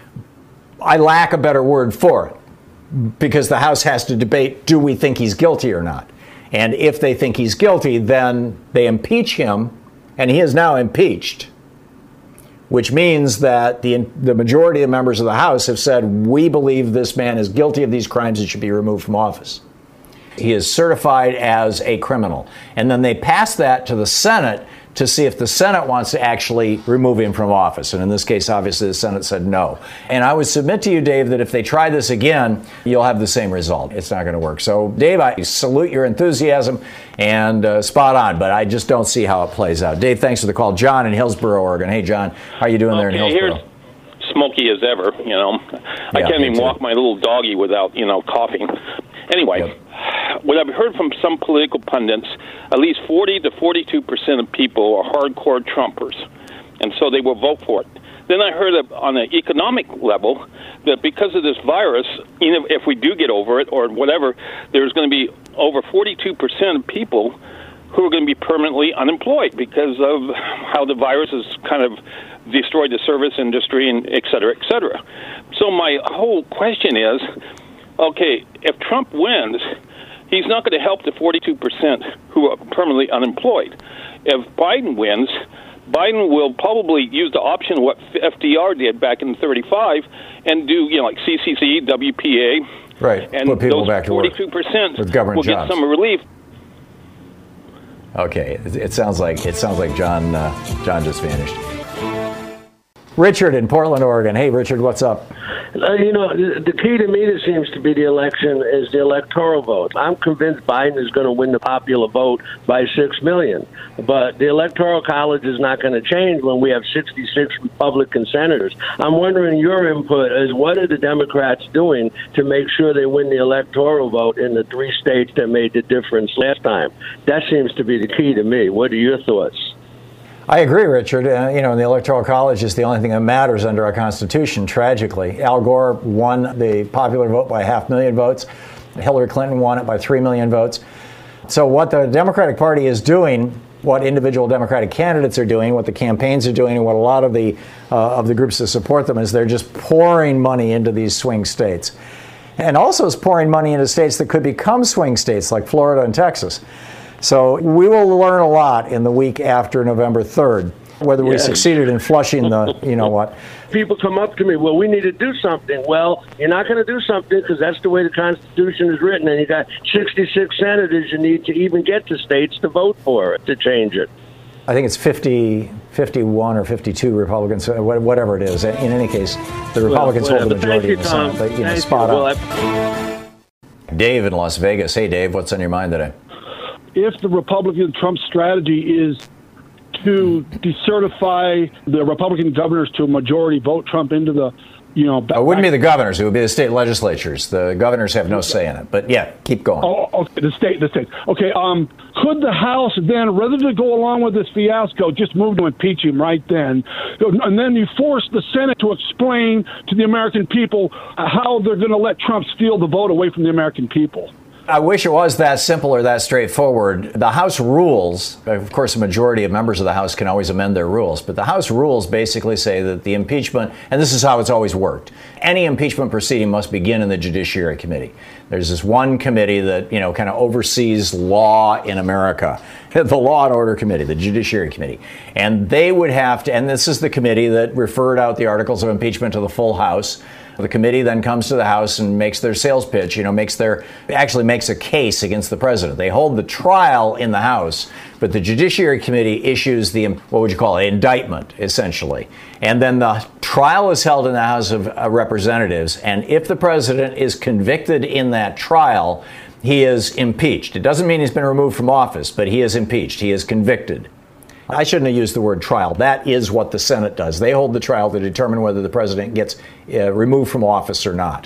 I lack a better word for it because the House has to debate, do we think he's guilty or not? And if they think he's guilty, then they impeach him, and he is now impeached, which means that the, the majority of members of the House have said, we believe this man is guilty of these crimes and should be removed from office. He is certified as a criminal. And then they pass that to the Senate to see if the Senate wants to actually remove him from office. And in this case, obviously, the Senate said no. And I would submit to you, Dave, that if they try this again, you'll have the same result. It's not going to work. So, Dave, I salute your enthusiasm and uh, spot on, but I just don't see how it plays out. Dave, thanks for the call. John in Hillsboro, Oregon. Hey, John, how are you doing okay, there in Hillsboro? Here's smoky as ever, you know. I yeah, can't even too. walk my little doggy without, you know, coughing. Anyway, yep. What I've heard from some political pundits, at least forty to forty-two percent of people are hardcore Trumpers, and so they will vote for it. Then I heard that on an economic level that because of this virus, even if we do get over it or whatever, there's going to be over forty-two percent of people who are going to be permanently unemployed because of how the virus has kind of destroyed the service industry and et cetera, et cetera. So my whole question is, okay, if Trump wins, he's not going to help the forty-two percent who are permanently unemployed. If Biden wins, Biden will probably use the option of what F D R did back in thirty-five and do, you know, like C C C, W P A. Right. And put people those back to forty-two percent work with government will jobs. get some relief. Okay, it, it sounds like it sounds like John uh, John just vanished. Richard in Portland, Oregon. Hey, Richard, what's up? Uh, you know, the, the key to me that seems to be the election is the electoral vote. I'm convinced Biden is going to win the popular vote by six million. But the Electoral College is not going to change when we have sixty-six Republican senators. I'm wondering your input is what are the Democrats doing to make sure they win the electoral vote in the three states that made the difference last time? That seems to be the key to me. What are your thoughts? I agree, Richard. Uh, you know, the Electoral College is the only thing that matters under our Constitution, tragically. Al Gore won the popular vote by half million votes. Hillary Clinton won it by three million votes. So what the Democratic Party is doing, what individual Democratic candidates are doing, what the campaigns are doing, and what a lot of the uh, of the groups that support them is they're just pouring money into these swing states. And also is pouring money into states that could become swing states like Florida and Texas. So we will learn a lot in the week after November third, whether we yeah. succeeded in flushing the, you know what. People come up to me, well, we need to do something. Well, you're not going to do something because that's the way the Constitution is written. And you got sixty-six senators you need to even get to states to vote for it, to change it. I think it's fifty, fifty-one or fifty-two Republicans, whatever it is. In any case, the Republicans well, hold the majority of the Senate. But, you know, spot on. Well, Dave in Las Vegas. Hey, Dave, what's on your mind today? If the Republican Trump strategy is to decertify the Republican governors to a majority, vote Trump into the, you know... Back, it wouldn't be the governors. It would be the state legislatures. The governors have no say in it. But, yeah, keep going. Oh, okay, the state, the state. Okay, um, could the House then, rather than go along with this fiasco, just move to impeach him right then? And then you force the Senate to explain to the American people how they're going to let Trump steal the vote away from the American people. I wish it was that simple or that straightforward. The House rules, of course, a majority of members of the House can always amend their rules, but the House rules basically say that the impeachment, and this is how it's always worked, any impeachment proceeding must begin in the Judiciary Committee. There's this one committee that, you know, kind of oversees law in America, the Law and Order Committee, the Judiciary Committee. And they would have to, and this is the committee that referred out the articles of impeachment to the full House. The committee then comes to the House and makes their sales pitch, you know, makes their, actually makes a case against the president. They hold the trial in the House, but the Judiciary Committee issues the, what would you call it, indictment, essentially. And then the trial is held in the House of Representatives, and if the president is convicted in that trial, he is impeached. It doesn't mean he's been removed from office, but he is impeached. He is convicted. I shouldn't have used the word trial. That is what the Senate does. They hold the trial to determine whether the president gets uh, removed from office or not.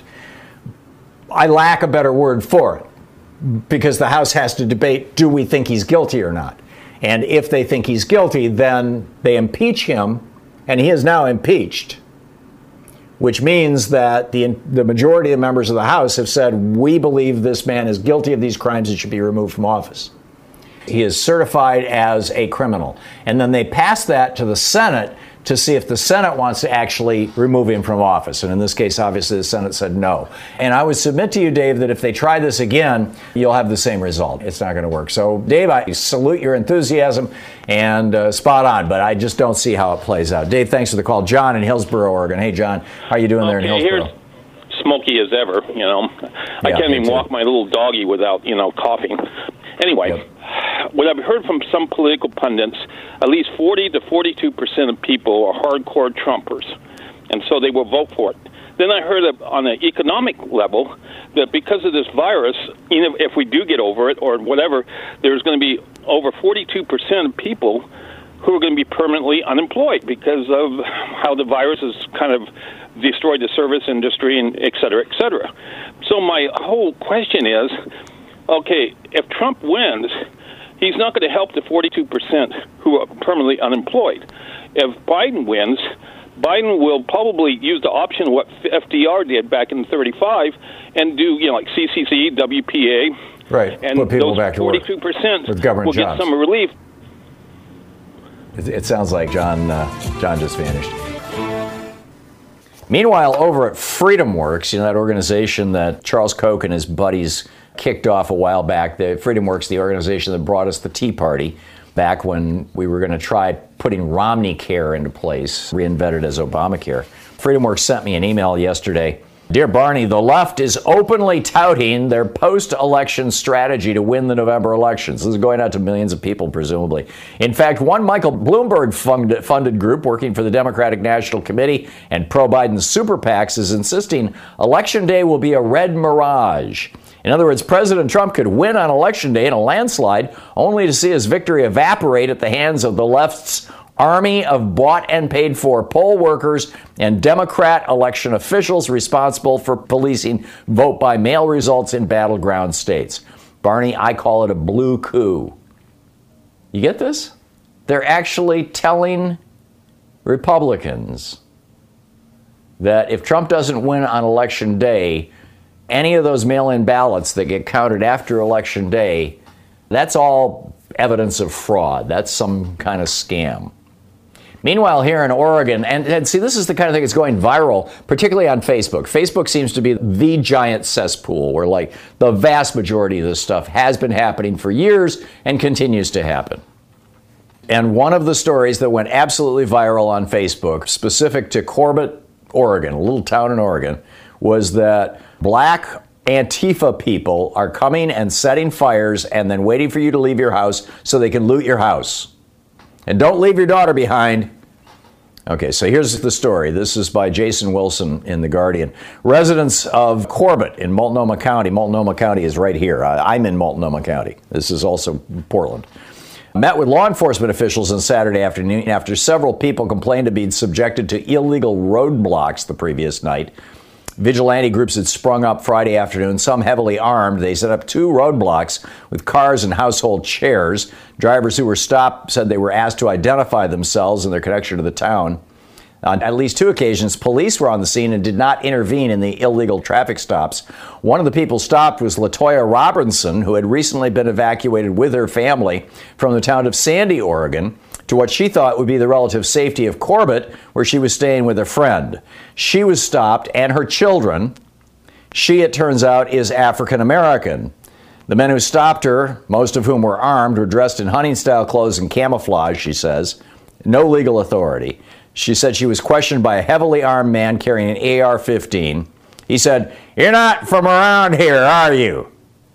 I lack a better word for it because the House has to debate, do we think he's guilty or not? And if they think he's guilty, then they impeach him, and he is now impeached, which means that the, the majority of members of the House have said, we believe this man is guilty of these crimes and should be removed from office. He is certified as a criminal. And then they pass that to the Senate to see if the Senate wants to actually remove him from office. And in this case, obviously, the Senate said no. And I would submit to you, Dave, that if they try this again, you'll have the same result. It's not going to work. So, Dave, I salute your enthusiasm and uh, spot on, but I just don't see how it plays out. Dave, thanks for the call. John in Hillsboro, Oregon. Hey, John, how are you doing okay, there in Hillsboro? Here's smoky as ever, you know. I yeah, can't even too. walk my little doggy without, you know, coughing. Anyway, yep. What I've heard from some political pundits, at least forty to forty-two percent of people are hardcore Trumpers, and so they will vote for it. Then I heard on an economic level that because of this virus, even if we do get over it or whatever, there's going to be over forty-two percent of people who are going to be permanently unemployed because of how the virus has kind of destroyed the service industry and et cetera, et cetera. So my whole question is, okay, if Trump wins, he's not going to help the forty-two percent who are permanently unemployed. If Biden wins, Biden will probably use the option of what F D R did back in thirty-five and do, you know, like C C C, W P A. Right, and put people those back to forty-two percent work with government will jobs. Get some relief. It, it sounds like John, uh, John just vanished. Meanwhile, over at FreedomWorks, you know, that organization that Charles Koch and his buddies kicked off a while back, the FreedomWorks, the organization that brought us the Tea Party, back when we were going to try putting Romney Care into place, reinvented as Obamacare. FreedomWorks sent me an email yesterday Dear Barney, the left is openly touting their post-election strategy to win the November elections. This is going out to millions of people, presumably. In fact, one Michael Bloomberg-funded group working for the Democratic National Committee and pro-Biden super PACs is insisting Election Day will be a red mirage. In other words, President Trump could win on Election Day in a landslide, only to see his victory evaporate at the hands of the left's army of bought and paid for poll workers and Democrat election officials responsible for policing vote by mail results in battleground states. Barney, I call it a blue coup. You get this? They're actually telling Republicans that if Trump doesn't win on Election Day, any of those mail-in ballots that get counted after Election Day, that's all evidence of fraud. That's some kind of scam. Meanwhile, here in Oregon, and, and see, this is the kind of thing that's going viral, particularly on Facebook. Facebook seems to be the giant cesspool where, like, the vast majority of this stuff has been happening for years and continues to happen. And one of the stories that went absolutely viral on Facebook, specific to Corbett, Oregon, a little town in Oregon, was that black Antifa people are coming and setting fires and then waiting for you to leave your house so they can loot your house. And don't leave your daughter behind. Okay, so here's the story. This is by Jason Wilson in The Guardian. Residents of Corbett in Multnomah County. Multnomah County is right here. I'm in Multnomah County. This is also Portland. Met with law enforcement officials on Saturday afternoon after several people complained of being subjected to illegal roadblocks the previous night. Vigilante groups had sprung up Friday afternoon, some heavily armed. They set up two roadblocks with cars and household chairs. Drivers who were stopped said they were asked to identify themselves and their connection to the town. On at least two occasions, police were on the scene and did not intervene in the illegal traffic stops. One of the people stopped was LaToya Robinson, who had recently been evacuated with her family from the town of Sandy, Oregon, to what she thought would be the relative safety of Corbett, where she was staying with a friend. She was stopped, and her children. She, it turns out, is African American. The men who stopped her, most of whom were armed, were dressed in hunting-style clothes and camouflage, she says. No legal authority. She said she was questioned by a heavily armed man carrying an A R fifteen. He said, "You're not from around here, are you?"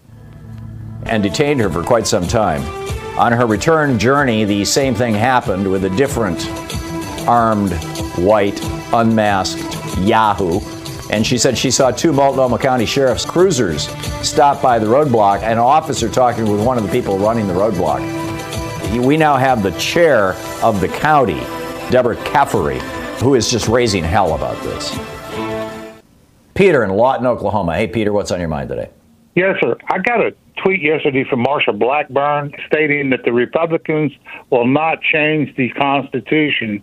And detained her for quite some time. On her return journey, the same thing happened with a different armed, white, unmasked Yahoo. And she said she saw two Multnomah County Sheriff's cruisers stop by the roadblock, and an officer talking with one of the people running the roadblock. We now have the chair of the county, Deborah Caffery, who is just raising hell about this. Peter in Lawton, Oklahoma. Hey, Peter, what's on your mind today? Yes, sir. I got a tweet yesterday from Marsha Blackburn stating that the Republicans will not change the Constitution.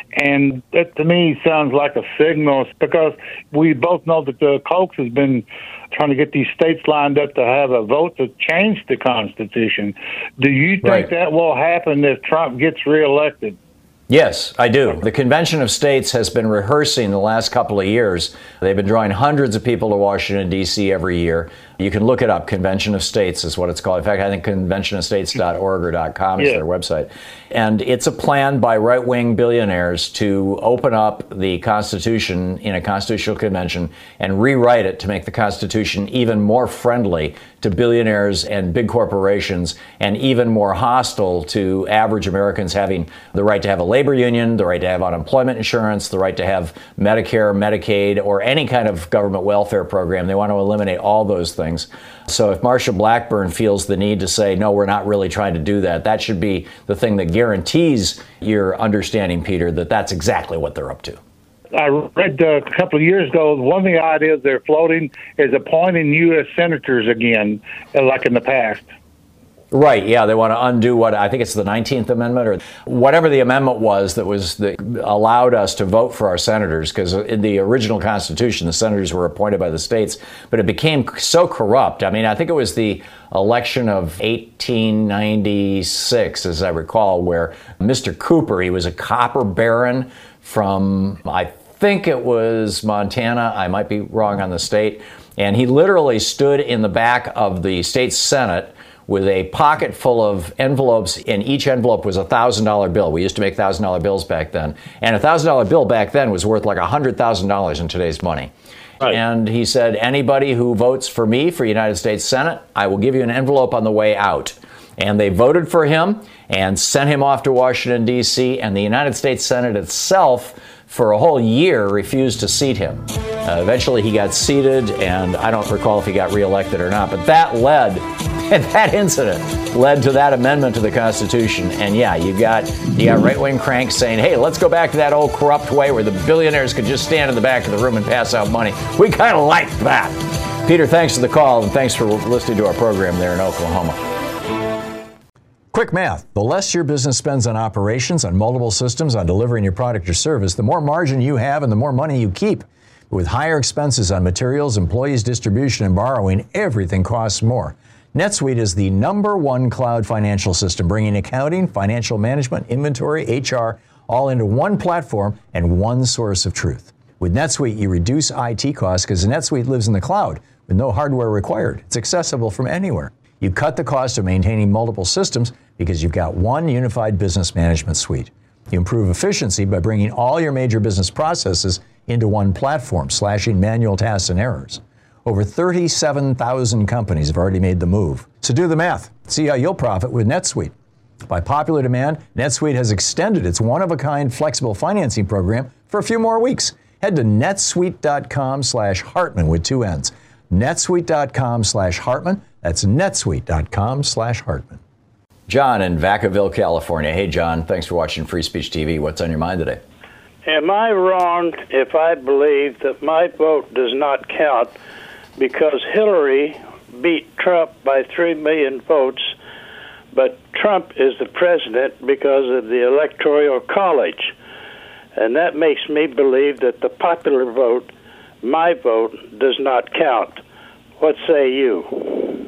And that to me sounds like a signal, because we both know that the Koch has been trying to get these states lined up to have a vote to change the Constitution. Do you think Right. that will happen if Trump gets reelected? Yes, I do. The Convention of States has been rehearsing the last couple of years. They've been drawing hundreds of people to Washington, D C every year. You can look it up. Convention of States is what it's called. In fact, I think convention of states dot org or .com is Yeah. their website. And it's a plan by right-wing billionaires to open up the Constitution in a constitutional convention and rewrite it to make the Constitution even more friendly to billionaires and big corporations, and even more hostile to average Americans having the right to have a labor union, the right to have unemployment insurance, the right to have Medicare, Medicaid, or any kind of government welfare program. They want to eliminate all those things. So if Marsha Blackburn feels the need to say, no, we're not really trying to do that, that should be the thing that guarantees your understanding, Peter, that that's exactly what they're up to. I read uh, a couple of years ago, one of the ideas they're floating is appointing U S senators again, uh, like in the past. Right, yeah, they want to undo what, I think it's the nineteenth Amendment, or whatever the amendment was that was that allowed us to vote for our senators, because in the original Constitution, the senators were appointed by the states, but it became so corrupt. I mean, I think it was the election of eighteen ninety-six, as I recall, where Mister Cooper, he was a copper baron from, I think it was Montana, I might be wrong on the state, and he literally stood in the back of the state Senate with a pocket full of envelopes, and each envelope was a one thousand dollar bill. We used to make one thousand dollar bills back then. And a one thousand dollar bill back then was worth like one hundred thousand dollars in today's money. Right. And he said, anybody who votes for me for United States Senate, I will give you an envelope on the way out. And they voted for him and sent him off to Washington, D C, and the United States Senate itself, for a whole year, refused to seat him. Uh, eventually, he got seated, and I don't recall if he got reelected or not, but that led, and that incident led to that amendment to the Constitution. And yeah, you got you got right-wing cranks saying, hey, let's go back to that old corrupt way where the billionaires could just stand in the back of the room and pass out money. We kind of liked that. Peter, thanks for the call, and thanks for listening to our program there in Oklahoma. Quick math. The less your business spends on operations, on multiple systems, on delivering your product or service, the more margin you have and the more money you keep. With higher expenses on materials, employees, distribution, and borrowing, everything costs more. NetSuite is the number one cloud financial system, bringing accounting, financial management, inventory, H R, all into one platform and one source of truth. With NetSuite, you reduce I T costs because NetSuite lives in the cloud with no hardware required. It's accessible from anywhere. You cut the cost of maintaining multiple systems because you've got one unified business management suite. You improve efficiency by bringing all your major business processes into one platform, slashing manual tasks and errors. Over thirty-seven thousand companies have already made the move. So do the math. See how you'll profit with NetSuite. By popular demand, NetSuite has extended its one-of-a-kind flexible financing program for a few more weeks. Head to netsuite.com slash Hartman with two N's. netsuite.com slash Hartman. That's netsuite.com slash Hartman. John in Vacaville, California. Hey, John, thanks for watching Free Speech T V. What's on your mind today? Am I wrong if I believe that my vote does not count because Hillary beat Trump by three million votes, but Trump is the president because of the Electoral College? And that makes me believe that the popular vote, my vote, does not count. What say you?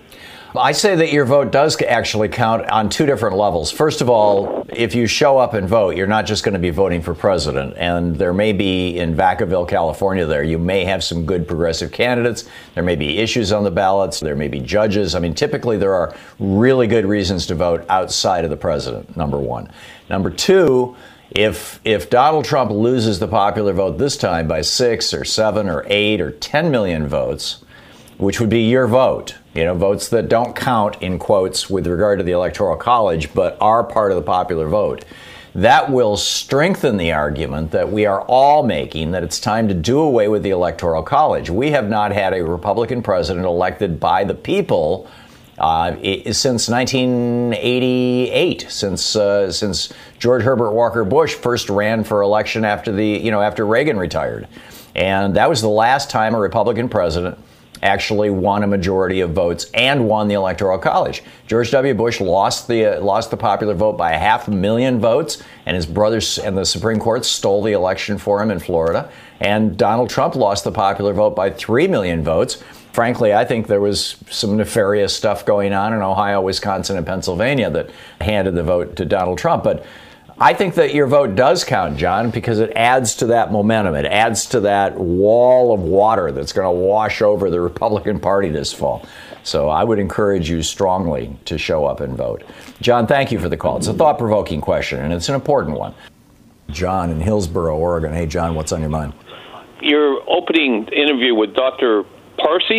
I say that your vote does actually count on two different levels. First of all, if you show up and vote, you're not just going to be voting for president. And there may be, in Vacaville, California, there, you may have some good progressive candidates. There may be issues on the ballots. There may be judges. I mean, typically there are really good reasons to vote outside of the president, number one. Number two, If if Donald Trump loses the popular vote this time by six or seven or eight or ten million votes, which would be your vote, you know, votes that don't count in quotes with regard to the Electoral College, but are part of the popular vote, that will strengthen the argument that we are all making that it's time to do away with the Electoral College. We have not had a Republican president elected by the people Uh, it, since nineteen eighty-eight, since uh, since George Herbert Walker Bush first ran for election after the you know after Reagan retired, and that was the last time a Republican president actually won a majority of votes and won the Electoral College. George W. Bush lost the uh, lost the popular vote by a half a million votes, and his brothers and the Supreme Court stole the election for him in Florida. And Donald Trump lost the popular vote by three million votes. Frankly, I think there was some nefarious stuff going on in Ohio, Wisconsin, and Pennsylvania that handed the vote to Donald Trump. But I think that your vote does count, John, because it adds to that momentum. It adds to that wall of water that's going to wash over the Republican Party this fall. So I would encourage you strongly to show up and vote. John, thank you for the call. It's a thought-provoking question, and it's an important one. John in Hillsboro, Oregon. Hey, John, what's on your mind? Your opening interview with Doctor Parsi,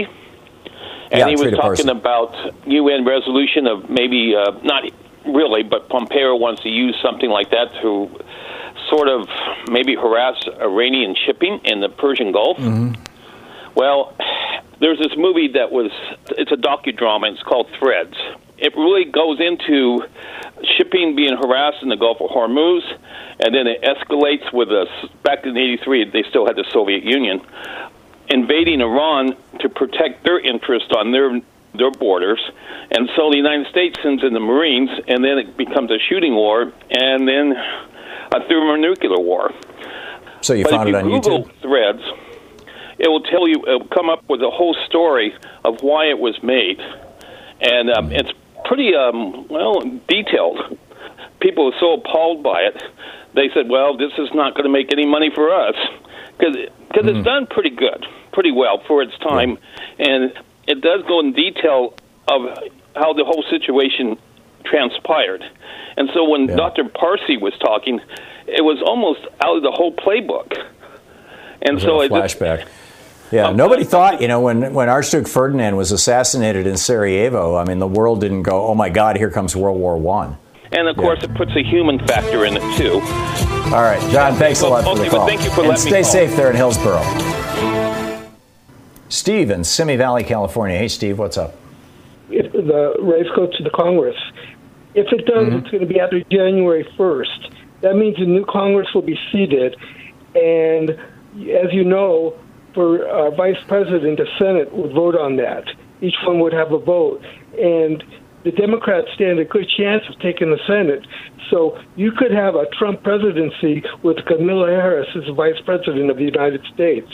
and yeah, he was talking Parsi. about U N resolution of maybe, uh, not really, but Pompeo wants to use something like that to sort of maybe harass Iranian shipping in the Persian Gulf. Mm-hmm. Well, there's this movie that was, it's a docudrama, it's called Threads. It really goes into shipping being harassed in the Gulf of Hormuz, and then it escalates with us. Back in eighty-three, they still had the Soviet Union, invading Iran to protect their interest on their their borders. And so the United States sends in the Marines, and then it becomes a shooting war, and then a thermonuclear war. So you but found if it on you Google YouTube? Threads, it will tell you, it will come up with a whole story of why it was made. And um, it's pretty, um, well, detailed. People were so appalled by it, they said, well, this is not going to make any money for us. Because mm-hmm. it's done pretty good, pretty well for its time, yeah. And it does go in detail of how the whole situation transpired. And so when yeah. Doctor Parsi was talking, it was almost out of the whole playbook. And was so a it flashback. Just, Yeah, nobody thought, you know, when, when Archduke Ferdinand was assassinated in Sarajevo, I mean, the world didn't go, oh, my God, here comes World War One. And, of course, yeah. it puts a human factor in it, too. All right, John, thanks a lot for okay, the call. Thank you for and letting me stay call. safe there in Hillsborough. Steve in Simi Valley, California. Hey, Steve, what's up? If the race goes to the Congress, if it does, mm-hmm. it's going to be after January first. That means a new Congress will be seated, and as you know, for uh, vice president, the Senate would vote on that. Each one would have a vote, and the Democrats stand a good chance of taking the Senate. So you could have a Trump presidency with Kamala Harris as vice president of the United States.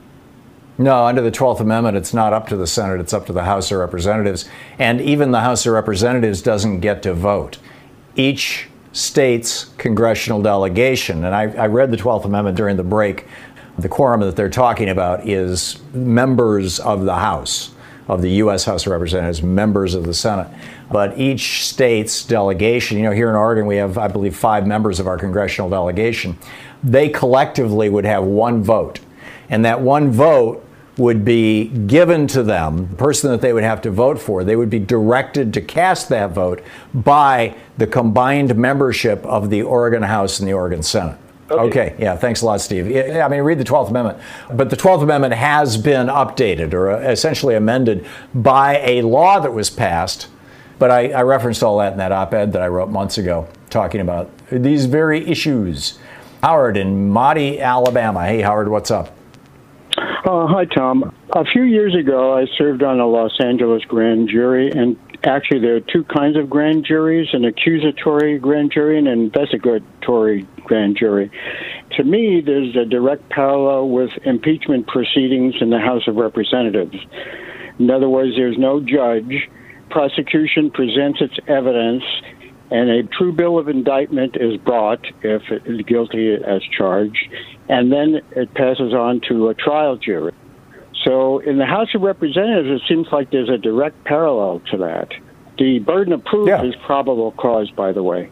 No, under the twelfth Amendment, it's not up to the Senate. It's up to the House of Representatives. And even the House of Representatives doesn't get to vote. Each state's congressional delegation, and I, I read the twelfth Amendment during the break, the quorum that they're talking about is members of the House, of the U S House of Representatives, members of the Senate. But each state's delegation, you know, here in Oregon, we have, I believe, five members of our congressional delegation. They collectively would have one vote. And that one vote would be given to them, the person that they would have to vote for. They would be directed to cast that vote by the combined membership of the Oregon House and the Oregon Senate. Okay. okay. Yeah. Thanks a lot, Steve. Yeah, I mean, read the twelfth Amendment. But the twelfth Amendment has been updated or essentially amended by a law that was passed. But I, I referenced all that in that op-ed that I wrote months ago talking about these very issues. Howard in Mahdi, Alabama. Hey, Howard, what's up? Uh, hi, Tom. A few years ago, I served on a Los Angeles grand jury, and actually there are two kinds of grand juries, an accusatory grand jury and an investigatory grand jury. To me, there's a direct parallel with impeachment proceedings in the House of Representatives. In other words, there's no judge. Prosecution presents its evidence, and a true bill of indictment is brought if it is guilty as charged, and then it passes on to a trial jury. So in the House of Representatives, it seems like there's a direct parallel to that. The burden of proof yeah. is probable cause, by the way.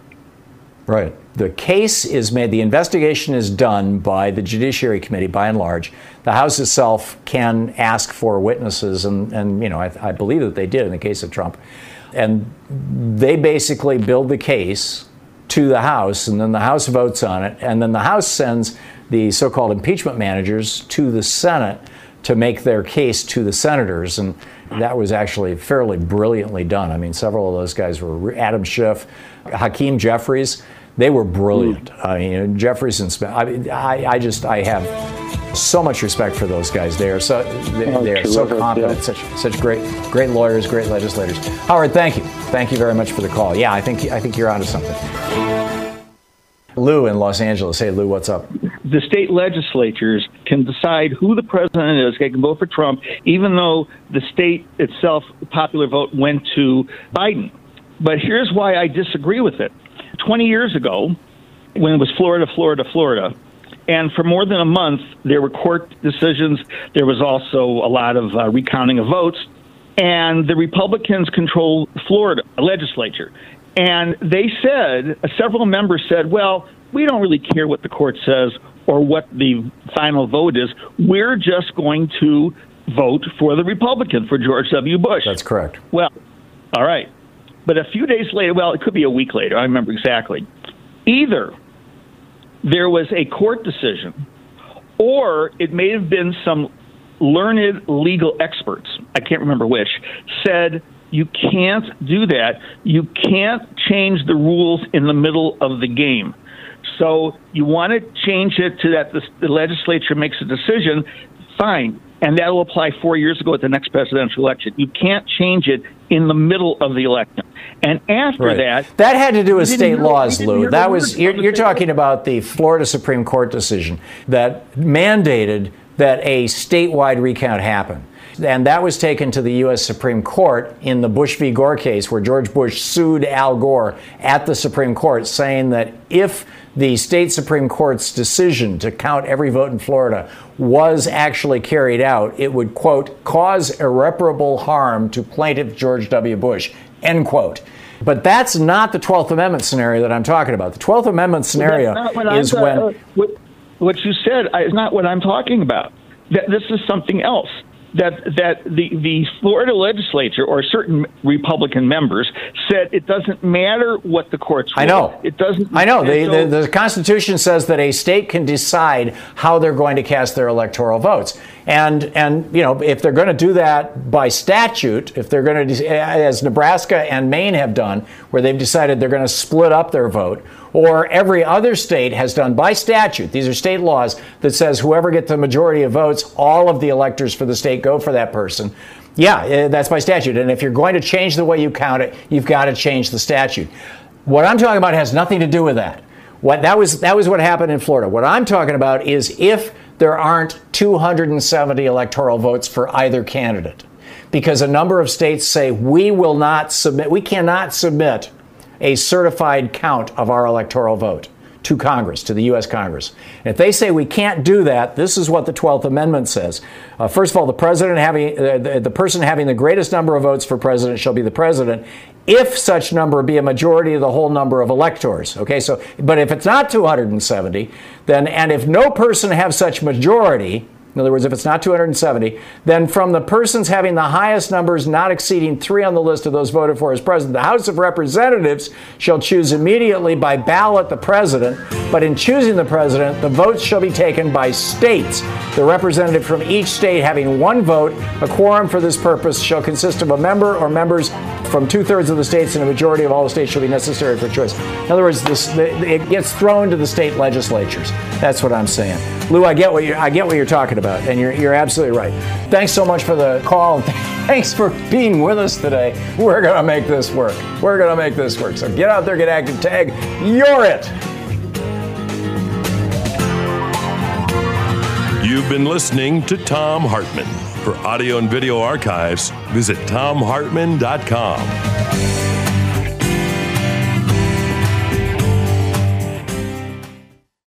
Right. The case is made, the investigation is done by the Judiciary Committee, by and large. The House itself can ask for witnesses, and, and you know, I, I believe that they did in the case of Trump. And they basically build the case to the House, and then the House votes on it, and then the House sends the so-called impeachment managers to the Senate to make their case to the senators. And that was actually fairly brilliantly done. I mean, several of those guys were Adam Schiff, Hakeem Jeffries. They were brilliant. Mm. I mean, Jeffries and Smith. I, mean, I, I just, I have so much respect for those guys. They are so, they, oh, they are so competent. Yeah. Such, such great, great lawyers, great legislators. Howard, thank you, thank you very much for the call. Yeah, I think, I think you're onto something. Lou in Los Angeles. Hey, Lou, what's up? The state legislatures can decide who the president is. They can vote for Trump, even though the state itself, the popular vote, went to Biden. But here's why I disagree with it. twenty years ago, when it was Florida, Florida, Florida, and for more than a month, there were court decisions. There was also a lot of uh, recounting of votes. And the Republicans control Florida legislature. And they said, uh, several members said, well, we don't really care what the court says or what the final vote is. We're just going to vote for the Republican, for George W. Bush. That's correct. Well, all right. But a few days later, well, it could be a week later, I remember exactly. Either there was a court decision or it may have been some learned legal experts, I can't remember which, said you can't do that. You can't change the rules in the middle of the game. So you want to change it to that the, the legislature makes a decision, fine. And that will apply four years ago at the next presidential election. You can't change it in the middle of the election. And after right. that... That had to do with state laws, Lou. That was You're, you're talking about the Florida Supreme Court decision that mandated that a statewide recount happen. And that was taken to the U S Supreme Court in the Bush v. Gore case, where George Bush sued Al Gore at the Supreme Court, saying that if the state Supreme Court's decision to count every vote in Florida was actually carried out, it would, quote, cause irreparable harm to plaintiff George W. Bush, end quote. But that's not the twelfth Amendment scenario that I'm talking about. The twelfth Amendment scenario well, is when... when... Uh, what, what you said is not what I'm talking about. that this is something else. That that the, the Florida legislature or certain Republican members said it doesn't matter what the courts rule. I know. It doesn't. I know. The, so, the, the Constitution says that a state can decide how they're going to cast their electoral votes. And, and you know, if they're going to do that by statute, if they're going to, as Nebraska and Maine have done, where they've decided they're going to split up their vote, or every other state has done by statute, these are state laws that says whoever gets the majority of votes, all of the electors for the state go for that person. Yeah, that's by statute. And if you're going to change the way you count it, you've got to change the statute. What I'm talking about has nothing to do with that. What that was that was what happened in Florida. What I'm talking about is if there aren't two hundred seventy electoral votes for either candidate, because a number of states say we will not submit, we cannot submit a certified count of our electoral vote to Congress, to the U S Congress. And if they say we can't do that, this is what the twelfth Amendment says. Uh, first of all, the president having uh, the, the person having the greatest number of votes for president shall be the president, if such number be a majority of the whole number of electors. Okay, so, but if it's not two hundred seventy, then, and if no person have such majority, in other words, if it's not two hundred seventy, then from the persons having the highest numbers not exceeding three on the list of those voted for as president, the House of Representatives shall choose immediately by ballot the president, but in choosing the president, the votes shall be taken by states. The representative from each state having one vote, a quorum for this purpose shall consist of a member or members from two-thirds of the states, and a majority of all the states shall be necessary for choice. In other words, this, the, it gets thrown to the state legislatures. That's what I'm saying. Lou, I get what you're, I get what you're talking about, and you're, you're absolutely right. Thanks so much for the call. Thanks for being with us today. We're going to make this work. We're going to make this work. So get out there, get active, tag. You're it. You've been listening to Thom Hartmann. For audio and video archives, visit thom hartmann dot com.